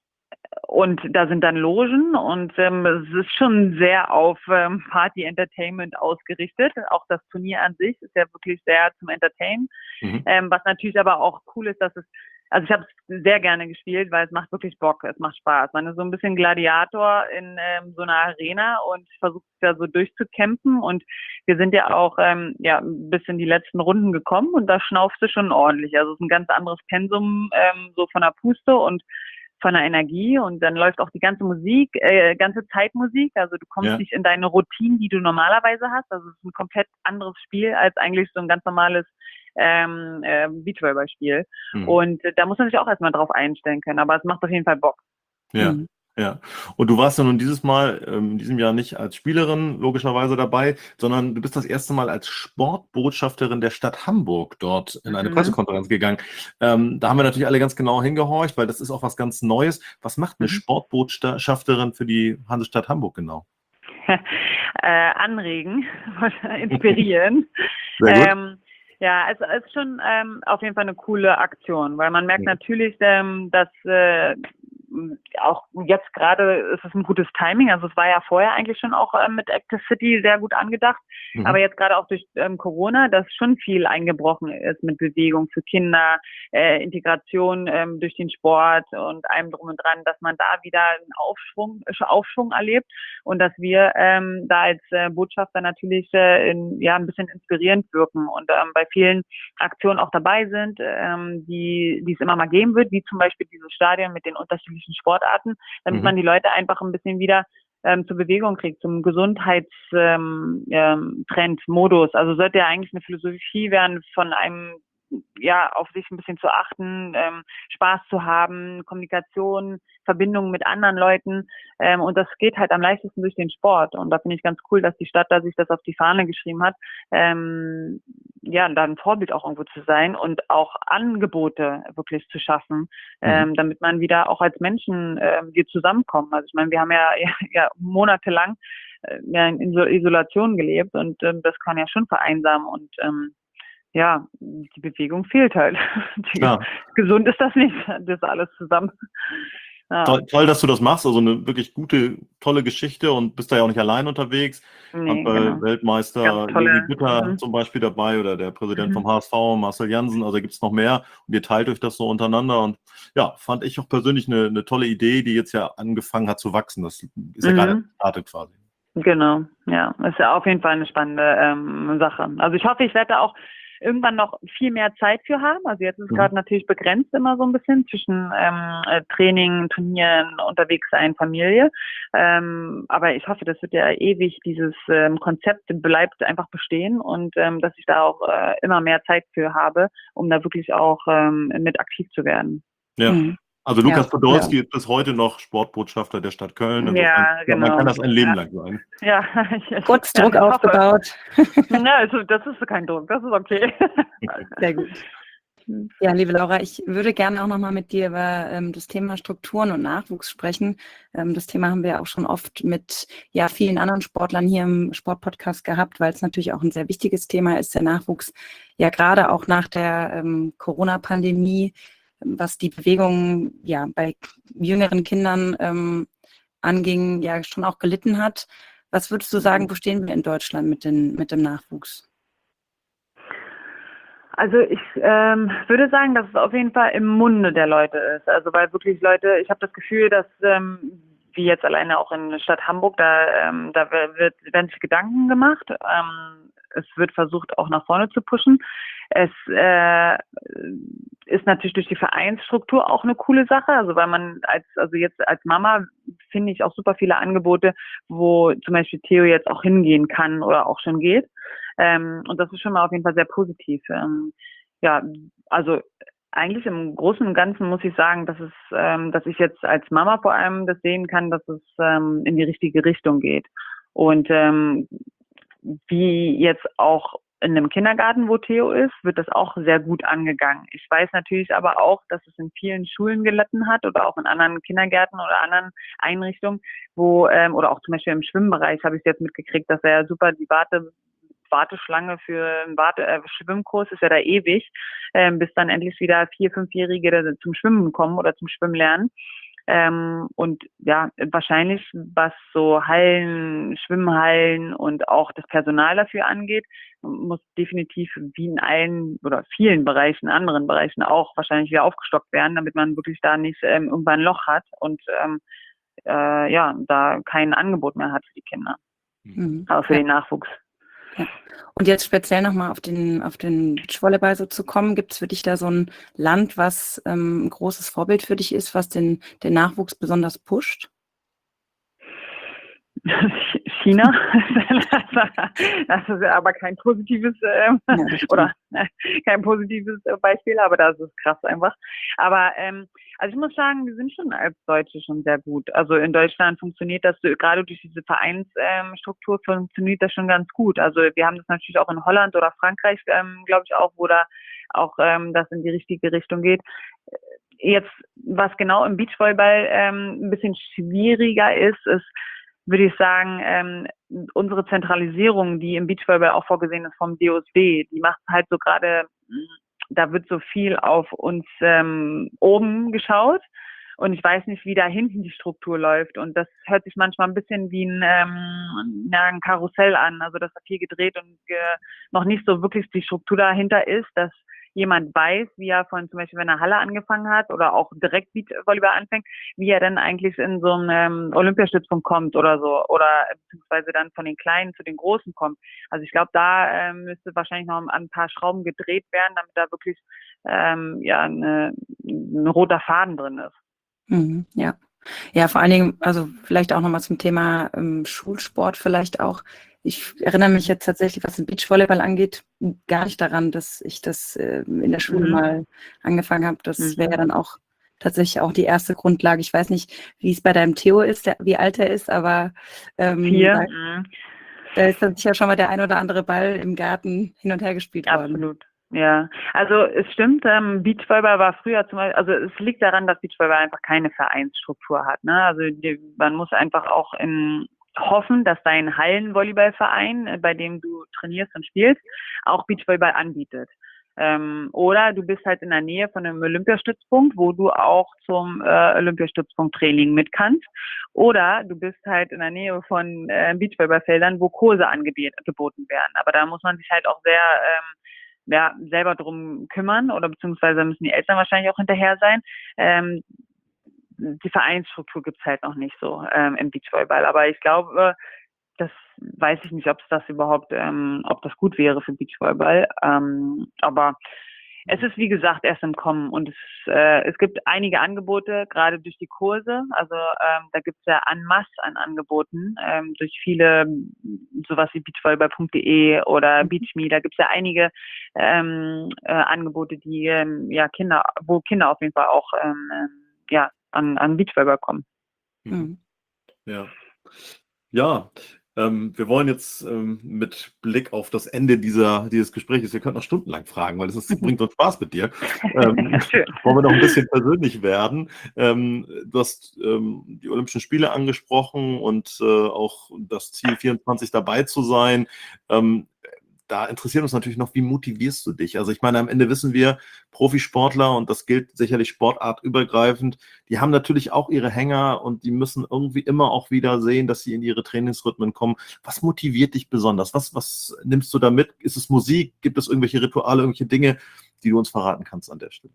und da sind dann Logen und ähm, es ist schon sehr auf ähm, Party Entertainment ausgerichtet. Auch das Turnier an sich ist ja wirklich sehr zum Entertainen. Mhm. Ähm, was natürlich aber auch cool ist, dass es, also ich habe es sehr gerne gespielt, weil es macht wirklich Bock, es macht Spaß. Man ist so ein bisschen Gladiator in ähm, so einer Arena und versucht da so durchzukämpfen, und wir sind ja auch ähm, ja bis in die letzten Runden gekommen und da schnaufst du schon ordentlich. Also es ist ein ganz anderes Pensum, ähm, so von der Puste und von der Energie, und dann läuft auch die ganze Musik, äh, ganze Zeit Musik, also du kommst Ja. nicht in deine Routinen, die du normalerweise hast, also es ist ein komplett anderes Spiel als eigentlich so ein ganz normales ähm, äh, Beachvolleyball-Spiel. Mhm. Und äh, da muss man sich auch erstmal drauf einstellen können, aber es macht auf jeden Fall Bock. Ja, Mhm. ja. Und du warst ja nun dieses Mal, ähm, in diesem Jahr nicht als Spielerin logischerweise dabei, sondern du bist das erste Mal als Sportbotschafterin der Stadt Hamburg dort in eine Mhm. Pressekonferenz gegangen. Ähm, da haben wir natürlich alle ganz genau hingehorcht, weil das ist auch was ganz Neues. Was macht eine Mhm. Sportbotschafterin für die Hansestadt Hamburg genau? äh, anregen, inspirieren. Sehr gut. Ähm, ja, es ist schon ähm, auf jeden Fall eine coole Aktion, weil man merkt Ja. natürlich, ähm, dass äh, auch jetzt gerade ist es ein gutes Timing. Also es war ja vorher eigentlich schon auch ähm, mit Active City sehr gut angedacht, Mhm. aber jetzt gerade auch durch ähm, Corona, dass schon viel eingebrochen ist mit Bewegung für Kinder, äh, Integration ähm, durch den Sport und allem drum und dran, dass man da wieder einen Aufschwung, Aufschwung erlebt und dass wir ähm, da als äh, Botschafter natürlich äh, in, ja ein bisschen inspirierend wirken und ähm, bei vielen Aktionen auch dabei sind, ähm, die die es immer mal geben wird, wie zum Beispiel dieses Stadion mit den unterschiedlichen Sportarten, damit Mhm. man die Leute einfach ein bisschen wieder ähm, zur Bewegung kriegt, zum Gesundheitstrend, ähm, ähm, Trend, Modus. Also sollte ja eigentlich eine Philosophie werden, von einem ja auf sich ein bisschen zu achten, ähm, Spaß zu haben, Kommunikation, Verbindungen mit anderen Leuten, ähm, und das geht halt am leichtesten durch den Sport, und da finde ich ganz cool, dass die Stadt da sich das auf die Fahne geschrieben hat, ähm, ja, da ein Vorbild auch irgendwo zu sein und auch Angebote wirklich zu schaffen, ähm, Mhm. damit man wieder auch als Menschen ähm, wir zusammenkommen. Also ich meine, wir haben ja, ja, ja monatelang äh, ja, in Iso- Isolation gelebt, und ähm, das kann ja schon vereinsamen, und ähm, ja, die Bewegung fehlt halt. Die, Klar. gesund ist das nicht, das alles zusammen. Ja, Toll, toll, dass du das machst. Also eine wirklich gute, tolle Geschichte, und bist da ja auch nicht allein unterwegs. nee, Handball genau. Weltmeister Ganz Levi tolle. Gütter Mhm. zum Beispiel dabei oder der Präsident vom Mhm. H S V, Marcel Jansen. Also gibt es noch mehr, und ihr teilt euch das so untereinander. Und ja, fand ich auch persönlich eine, eine tolle Idee, die jetzt ja angefangen hat zu wachsen. Das ist ja gerade Mhm. gestartet quasi. Genau, ja, ist ja auf jeden Fall eine spannende ähm, Sache. Also ich hoffe, ich werde da auch irgendwann noch viel mehr Zeit für haben. Also jetzt ist es Mhm. gerade natürlich begrenzt immer so ein bisschen zwischen ähm, äh, Training, Turnieren, unterwegs sein, Familie. Ähm, aber ich hoffe, das wird ja ewig, dieses ähm, Konzept bleibt einfach bestehen und ähm, dass ich da auch äh, immer mehr Zeit für habe, um da wirklich auch ähm, mit aktiv zu werden. Ja. Mhm. Also Ja, Lukas ja. Podolski ist bis heute noch Sportbotschafter der Stadt Köln. Insofern, Ja, ich glaube, man genau. kann das ein Leben Ja. lang sein. Ja, ich, ich, Kurz ja, Druck ich hoffe. aufgebaut. Ja, also das ist kein Druck, das ist okay. Sehr gut. Ja, liebe Laura, ich würde gerne auch nochmal mit dir über ähm, das Thema Strukturen und Nachwuchs sprechen. Ähm, das Thema haben wir auch schon oft mit ja, vielen anderen Sportlern hier im Sportpodcast gehabt, weil es natürlich auch ein sehr wichtiges Thema ist, der Nachwuchs. Ja, gerade auch nach der ähm, Corona-Pandemie, was die Bewegung ja bei jüngeren Kindern ähm, anging, ja schon auch gelitten hat. Was würdest du sagen, wo stehen wir in Deutschland mit, den, mit dem Nachwuchs? Also ich ähm, würde sagen, dass es auf jeden Fall im Munde der Leute ist. Also weil wirklich Leute, ich habe das Gefühl, dass ähm, wie jetzt alleine auch in der Stadt Hamburg, da, ähm, da wird, werden sich Gedanken gemacht. Ähm, es wird versucht, auch nach vorne zu pushen. Es äh, ist natürlich durch die Vereinsstruktur auch eine coole Sache. Also weil man als, also jetzt als Mama finde ich auch super viele Angebote, wo zum Beispiel Theo jetzt auch hingehen kann oder auch schon geht. Ähm, und das ist schon mal auf jeden Fall sehr positiv. Ähm, ja, also eigentlich im Großen und Ganzen muss ich sagen, dass es, ähm, dass ich jetzt als Mama vor allem das sehen kann, dass es ähm, in die richtige Richtung geht. Und ähm, wie jetzt auch in einem Kindergarten, wo Theo ist, wird das auch sehr gut angegangen. Ich weiß natürlich aber auch, dass es in vielen Schulen gelitten hat oder auch in anderen Kindergärten oder anderen Einrichtungen, wo, ähm, oder auch zum Beispiel im Schwimmbereich habe ich jetzt mitgekriegt, dass er super die Warte Warteschlange für einen Warte äh, Schwimmkurs ist ja da ewig, ähm, bis dann endlich wieder vier-, fünfjährige zum Schwimmen kommen oder zum Schwimmen lernen. Ähm, und ja, wahrscheinlich, was so Hallen, Schwimmhallen und auch das Personal dafür angeht, muss definitiv wie in allen oder vielen Bereichen, anderen Bereichen auch wahrscheinlich wieder aufgestockt werden, damit man wirklich da nicht ähm, irgendwann ein Loch hat und ähm, äh, ja, da kein Angebot mehr hat für die Kinder, Mhm. aber für Ja. den Nachwuchs. Ja. Und jetzt speziell nochmal auf den, auf den Beachvolleyball so zu kommen, gibt es für dich da so ein Land, was ähm, ein großes Vorbild für dich ist, was den, den Nachwuchs besonders pusht? China, das ist aber kein positives ähm, Ja, das stimmt. oder äh, kein positives Beispiel, aber das ist krass einfach. Aber ähm, also ich muss sagen, wir sind schon als Deutsche schon sehr gut. Also in Deutschland funktioniert das gerade durch diese Vereinsstruktur ähm, funktioniert das schon ganz gut. Also wir haben das natürlich auch in Holland oder Frankreich, ähm, glaube ich auch, wo da auch ähm, das in die richtige Richtung geht. Jetzt, was genau im Beachvolleyball ähm, ein bisschen schwieriger ist, ist würde ich sagen, ähm, unsere Zentralisierung, die im Beachvolleyball auch vorgesehen ist vom D O S B, die macht halt so gerade, da wird so viel auf uns ähm, oben geschaut und ich weiß nicht, wie da hinten die Struktur läuft und das hört sich manchmal ein bisschen wie ein, ähm, ja, ein Karussell an, also dass da viel gedreht und ge noch nicht so wirklich die Struktur dahinter ist, dass jemand weiß, wie er von zum Beispiel, wenn er Halle angefangen hat oder auch direkt Beachvolleyball anfängt, wie er dann eigentlich in so einen ähm, Olympiastützpunkt kommt oder so oder beziehungsweise dann von den Kleinen zu den Großen kommt. Also ich glaube, da ähm, müsste wahrscheinlich noch ein paar Schrauben gedreht werden, damit da wirklich ähm, ja eine, ein roter Faden drin ist. Mhm, ja. Ja, vor allen Dingen, also vielleicht auch nochmal zum Thema ähm, Schulsport vielleicht auch. Ich erinnere mich jetzt tatsächlich, was den Beachvolleyball angeht, gar nicht daran, dass ich das äh, in der Schule Mhm. mal angefangen habe. Das Mhm. wäre ja dann auch tatsächlich auch die erste Grundlage. Ich weiß nicht, wie es bei deinem Theo ist, der, wie alt er ist, aber ähm, Vier. da, Mhm. da ist dann sicher schon mal der ein oder andere Ball im Garten hin und her gespielt worden. Absolut. Ja, also es stimmt, ähm, Beachvolleyball war früher zum Beispiel, also es liegt daran, dass Beachvolleyball einfach keine Vereinsstruktur hat. Ne? Also die, man muss einfach auch in, hoffen, dass dein Hallenvolleyballverein, äh, bei dem du trainierst und spielst, auch Beachvolleyball anbietet. Ähm, oder du bist halt in der Nähe von einem Olympiastützpunkt, wo du auch zum äh, Olympiastützpunkt-Training mit kannst. Oder du bist halt in der Nähe von äh, Beachvolleyballfeldern, wo Kurse angeboten werden. Aber da muss man sich halt auch sehr ähm, ja, selber drum kümmern oder beziehungsweise müssen die Eltern wahrscheinlich auch hinterher sein. Ähm, die Vereinsstruktur gibt's halt noch nicht so ähm, im Beachvolleyball. Aber ich glaube, das weiß ich nicht, ob es das überhaupt, ähm, ob das gut wäre für Beachvolleyball. Ähm, aber es ist, wie gesagt, erst im Kommen und es, äh, es gibt einige Angebote, gerade durch die Kurse. Also ähm, da gibt es ja en masse an Angeboten ähm, durch viele, sowas wie beachvolleyball punkt de oder BeachMe. Da gibt es ja einige ähm, äh, Angebote, die ähm, ja Kinder, wo Kinder auf jeden Fall auch ähm, ähm, ja an, an Beachvolleyball kommen. Mhm. Ja. Ja, ähm, wir wollen jetzt ähm, mit Blick auf das Ende dieser, dieses Gesprächs, wir könnten noch stundenlang fragen, weil es ist, bringt uns Spaß mit dir. Ähm, Schön. wollen wir noch ein bisschen persönlich werden. Ähm, du hast ähm, die Olympischen Spiele angesprochen und äh, auch das Ziel, vierundzwanzig dabei zu sein. Ähm, da interessiert uns natürlich noch, wie motivierst du dich? Also ich meine, am Ende wissen wir, Profisportler, und das gilt sicherlich sportartübergreifend, die haben natürlich auch ihre Hänger und die müssen irgendwie immer auch wieder sehen, dass sie in ihre Trainingsrhythmen kommen. Was motiviert dich besonders? Was, was nimmst du da mit? Ist es Musik? Gibt es irgendwelche Rituale, irgendwelche Dinge, die du uns verraten kannst an der Stelle?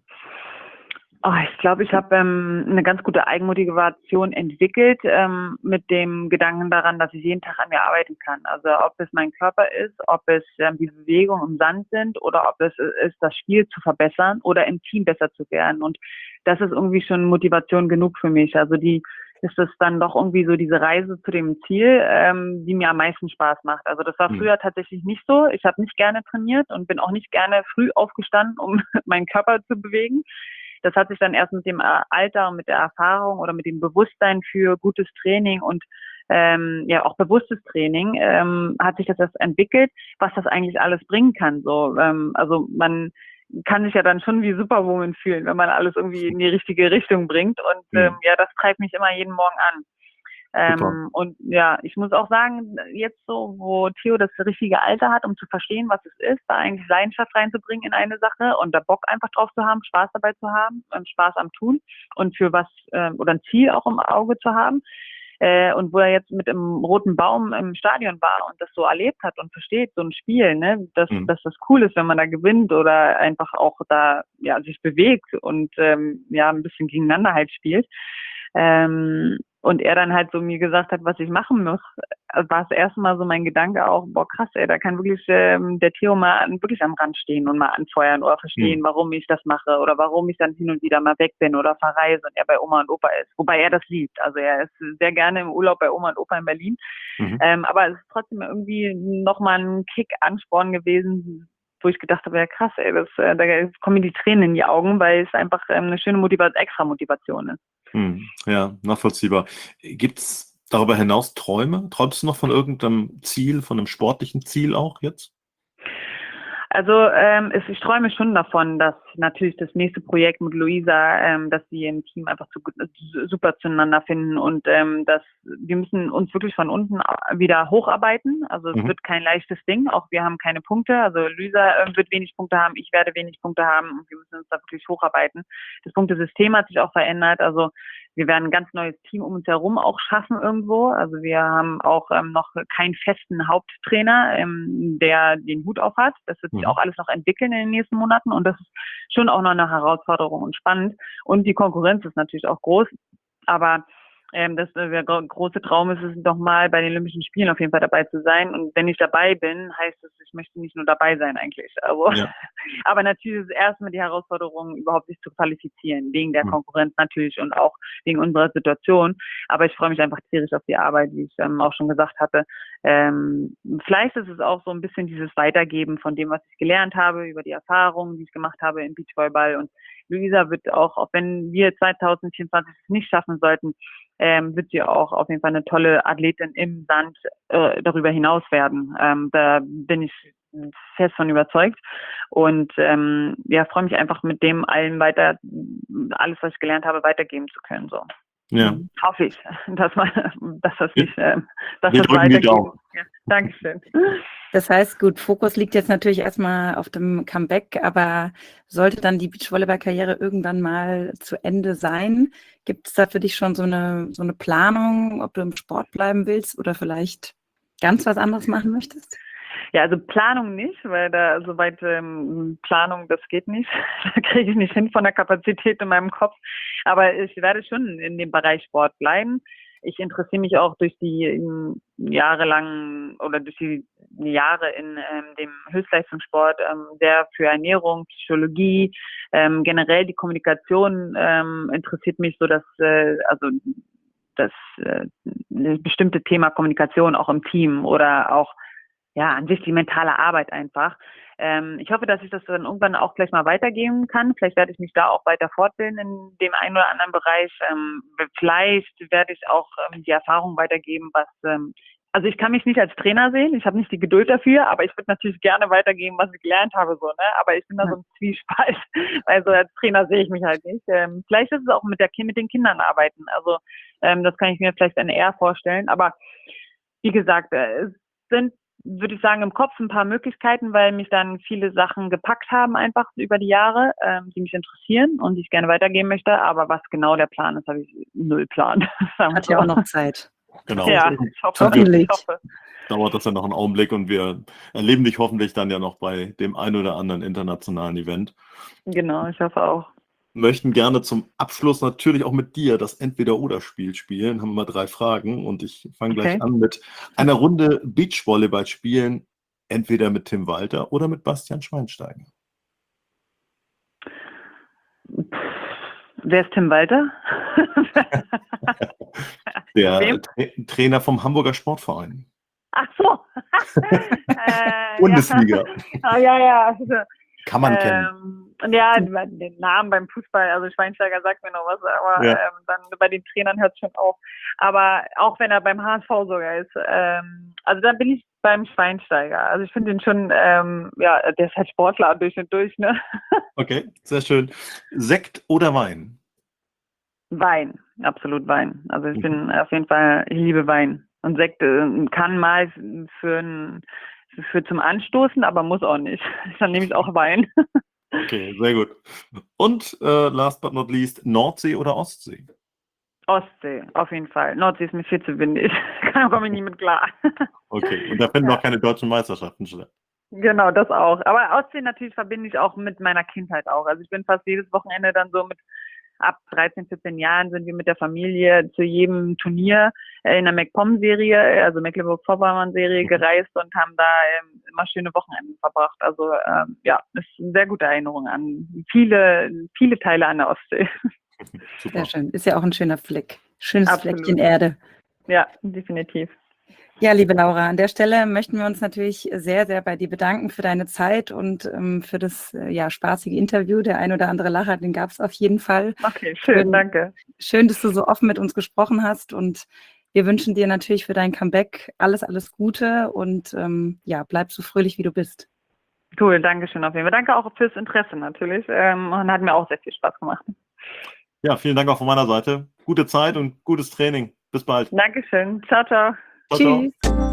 Oh, ich glaube, ich habe ähm, eine ganz gute Eigenmotivation entwickelt ähm, mit dem Gedanken daran, dass ich jeden Tag an mir arbeiten kann. Also ob es mein Körper ist, ob es ähm, die Bewegung im Sand sind oder ob es ist, das Spiel zu verbessern oder im Team besser zu werden. Und das ist irgendwie schon Motivation genug für mich. Also die ist es dann doch irgendwie so diese Reise zu dem Ziel, ähm, die mir am meisten Spaß macht. Also das war früher tatsächlich nicht so. Ich habe nicht gerne trainiert und bin auch nicht gerne früh aufgestanden, um meinen Körper zu bewegen. Das hat sich dann erst mit dem Alter und mit der Erfahrung oder mit dem Bewusstsein für gutes Training und ähm, ja auch bewusstes Training ähm, hat sich das erst entwickelt, was das eigentlich alles bringen kann. So, ähm, also man kann sich ja dann schon wie Superwoman fühlen, wenn man alles irgendwie in die richtige Richtung bringt. Und ähm, ja, das treibt mich immer jeden Morgen an. Ähm, und ja, ich muss auch sagen, jetzt so, wo Theo das richtige Alter hat, um zu verstehen, was es ist, da eigentlich Leidenschaft reinzubringen in eine Sache und da Bock einfach drauf zu haben, Spaß dabei zu haben, Spaß am Tun und für was äh, oder ein Ziel auch im Auge zu haben. Äh, und wo er jetzt mit dem roten Baum im Stadion war und das so erlebt hat und versteht, so ein Spiel, ne, dass, mhm. dass das cool ist, wenn man da gewinnt oder einfach auch da ja sich bewegt und ähm, ja ein bisschen gegeneinander halt spielt. Ähm, und er dann halt so mir gesagt hat, was ich machen muss, war das erste Mal so mein Gedanke auch, boah krass, ey, da kann wirklich ähm, der Theo mal an, wirklich am Rand stehen und mal anfeuern oder verstehen, mhm. warum ich das mache oder warum ich dann hin und wieder mal weg bin oder verreise und er bei Oma und Opa ist. Wobei er das liebt. Also er ist sehr gerne im Urlaub bei Oma und Opa in Berlin. Mhm. Ähm, aber es ist trotzdem irgendwie nochmal ein Kick-Ansporn gewesen, wo ich gedacht habe, ja krass, ey, das, äh, da kommen mir die Tränen in die Augen, weil es einfach ähm, eine schöne Motivation, extra Motivation ist. Hm, ja, nachvollziehbar. Gibt es darüber hinaus Träume? Träumst du noch von irgendeinem Ziel, von einem sportlichen Ziel auch jetzt? Also ähm, es, ich träume schon davon, dass natürlich das nächste Projekt mit Luisa, ähm, dass wir im Team einfach zu, super zueinander finden und ähm, dass wir müssen uns wirklich von unten wieder hocharbeiten. Also es mhm. wird kein leichtes Ding. Auch wir haben keine Punkte. Also Luisa äh, wird wenig Punkte haben, ich werde wenig Punkte haben und wir müssen uns da wirklich hocharbeiten. Das Punktesystem hat sich auch verändert. Also wir werden ein ganz neues Team um uns herum auch schaffen irgendwo. Also wir haben auch ähm, noch keinen festen Haupttrainer, ähm, der den Hut auf hat. Das wird sich mhm. auch alles noch entwickeln in den nächsten Monaten und das ist schon auch noch eine Herausforderung und spannend. Und die Konkurrenz ist natürlich auch groß, aber ähm, das, der große Traum ist es nochmal bei den Olympischen Spielen auf jeden Fall dabei zu sein. Und wenn ich dabei bin, heißt es, ich möchte nicht nur dabei sein eigentlich. Also, ja. Aber natürlich ist es erstmal die Herausforderung, überhaupt sich zu qualifizieren, wegen der mhm. Konkurrenz natürlich und auch wegen unserer Situation. Aber ich freue mich einfach tierisch auf die Arbeit, wie ich ähm, auch schon gesagt hatte. Ähm, vielleicht ist es auch so ein bisschen dieses Weitergeben von dem, was ich gelernt habe, über die Erfahrungen, die ich gemacht habe im Beachvolleyball. Und Luisa wird auch, auch wenn wir zwanzig vierundzwanzig es nicht schaffen sollten, ähm, wird sie auch auf jeden Fall eine tolle Athletin im Sand äh, darüber hinaus werden. Ähm, da bin ich fest von überzeugt und ähm, ja, freue mich einfach mit dem allen weiter, alles, was ich gelernt habe, weitergeben zu können. So. Ja. Hoffe ich, dass man, dass das nicht, äh, dass Wir das weitergeht. Ja, Dankeschön. Das heißt, gut, Fokus liegt jetzt natürlich erstmal auf dem Comeback, aber sollte dann die Beachvolleyball-Karriere irgendwann mal zu Ende sein, gibt es da für dich schon so eine, so eine Planung, ob du im Sport bleiben willst oder vielleicht ganz was anderes machen möchtest? Ja, also Planung nicht, weil da soweit ähm, Planung, das geht nicht. Da kriege ich nicht hin von der Kapazität in meinem Kopf. Aber ich werde schon in dem Bereich Sport bleiben. ich interessiere mich auch durch die ähm, jahrelangen oder durch die Jahre in ähm, dem Höchstleistungssport ähm, sehr für Ernährung, Psychologie, ähm, generell die Kommunikation ähm, interessiert mich so, dass äh, also das äh, ein bestimmte Thema Kommunikation auch im Team oder auch ja an sich die mentale Arbeit einfach. Ähm, ich hoffe, dass ich das dann irgendwann auch gleich mal weitergeben kann. Vielleicht werde ich mich da auch weiter fortbilden in dem einen oder anderen Bereich. Ähm, vielleicht werde ich auch ähm, die Erfahrung weitergeben, was ähm, also ich kann mich nicht als Trainer sehen, ich habe nicht die Geduld dafür, aber ich würde natürlich gerne weitergeben, was ich gelernt habe, so, ne? Aber ich bin da so ein Zwiespalt. Also als Trainer sehe ich mich halt nicht. Ähm, vielleicht ist es auch mit der mit den Kindern arbeiten. Also ähm, das kann ich mir vielleicht dann eher vorstellen. Aber wie gesagt, äh, es sind, würde ich sagen, im Kopf ein paar Möglichkeiten, weil mich dann viele Sachen gepackt haben, einfach über die Jahre, ähm, die mich interessieren und die ich gerne weitergeben möchte. Aber was genau der Plan ist, habe ich null Plan. Hat ja auch noch Zeit. Genau. Ja, ich hoffe, Hoffentlich. ich hoffe. Dauert das ja noch einen Augenblick und wir erleben dich hoffentlich dann ja noch bei dem einen oder anderen internationalen Event. Genau, ich hoffe auch. Möchten gerne zum Abschluss natürlich auch mit dir das Entweder-Oder-Spiel spielen. Haben wir mal drei Fragen und ich fange Okay. gleich an mit einer Runde Beachvolleyball spielen, entweder mit Tim Walter oder mit Bastian Schweinsteiger. Wer ist Tim Walter? Der Wem? Tra Trainer vom Hamburger Sportverein. Ach so. äh, Bundesliga. Ja, ja, ja. Kann man kennen. Ähm, ja, den Namen beim Fußball, also Schweinsteiger sagt mir noch was, aber Ja. ähm, dann bei den Trainern hört es schon auf. Aber auch wenn er beim H S V sogar ist, ähm, also dann bin ich beim Schweinsteiger. Also ich finde ihn schon, ähm, ja, der ist halt Sportler durch und durch, ne? Okay, sehr schön. Sekt oder Wein? Wein, absolut Wein. Also ich Mhm. bin auf jeden Fall, ich liebe Wein. Und Sekt äh, kann mal für, ein, für zum Anstoßen, aber muss auch nicht. Dann nehme ich auch Wein. Okay, sehr gut. Und äh, last but not least, Nordsee oder Ostsee? Ostsee, auf jeden Fall. Nordsee ist mir viel zu windig. Da komme ich nie mit klar. Okay, und da finden Ja. noch keine deutschen Meisterschaften statt. Genau, das auch. Aber Ostsee natürlich verbinde ich auch mit meiner Kindheit auch. Also ich bin fast jedes Wochenende dann so mit ab dreizehn, vierzehn Jahren sind wir mit der Familie zu jedem Turnier äh, in der MacPom-Serie, also Mecklenburg-Vorpommern-Serie gereist und haben da ähm, immer schöne Wochenenden verbracht. Also ähm, ja, ist eine sehr gute Erinnerung an viele, viele Teile an der Ostsee. Super. Sehr schön. Ist ja auch ein schöner Fleck. Schönes Absolut. Fleckchen Erde. Ja, definitiv. Ja, liebe Laura, an der Stelle möchten wir uns natürlich sehr, sehr bei dir bedanken für deine Zeit und ähm, für das äh, ja, spaßige Interview. Der ein oder andere Lacher, den gab es auf jeden Fall. Okay, schön, Schön. danke. Schön, dass du so offen mit uns gesprochen hast und wir wünschen dir natürlich für dein Comeback alles, alles Gute und ähm, ja, bleib so fröhlich, wie du bist. Cool, danke schön auf jeden Fall. Danke auch fürs Interesse natürlich ähm, und hat mir auch sehr viel Spaß gemacht. Ja, vielen Dank auch von meiner Seite. Gute Zeit und gutes Training. Bis bald. Dankeschön. Ciao, ciao. Ciao, ciao. Tschüss.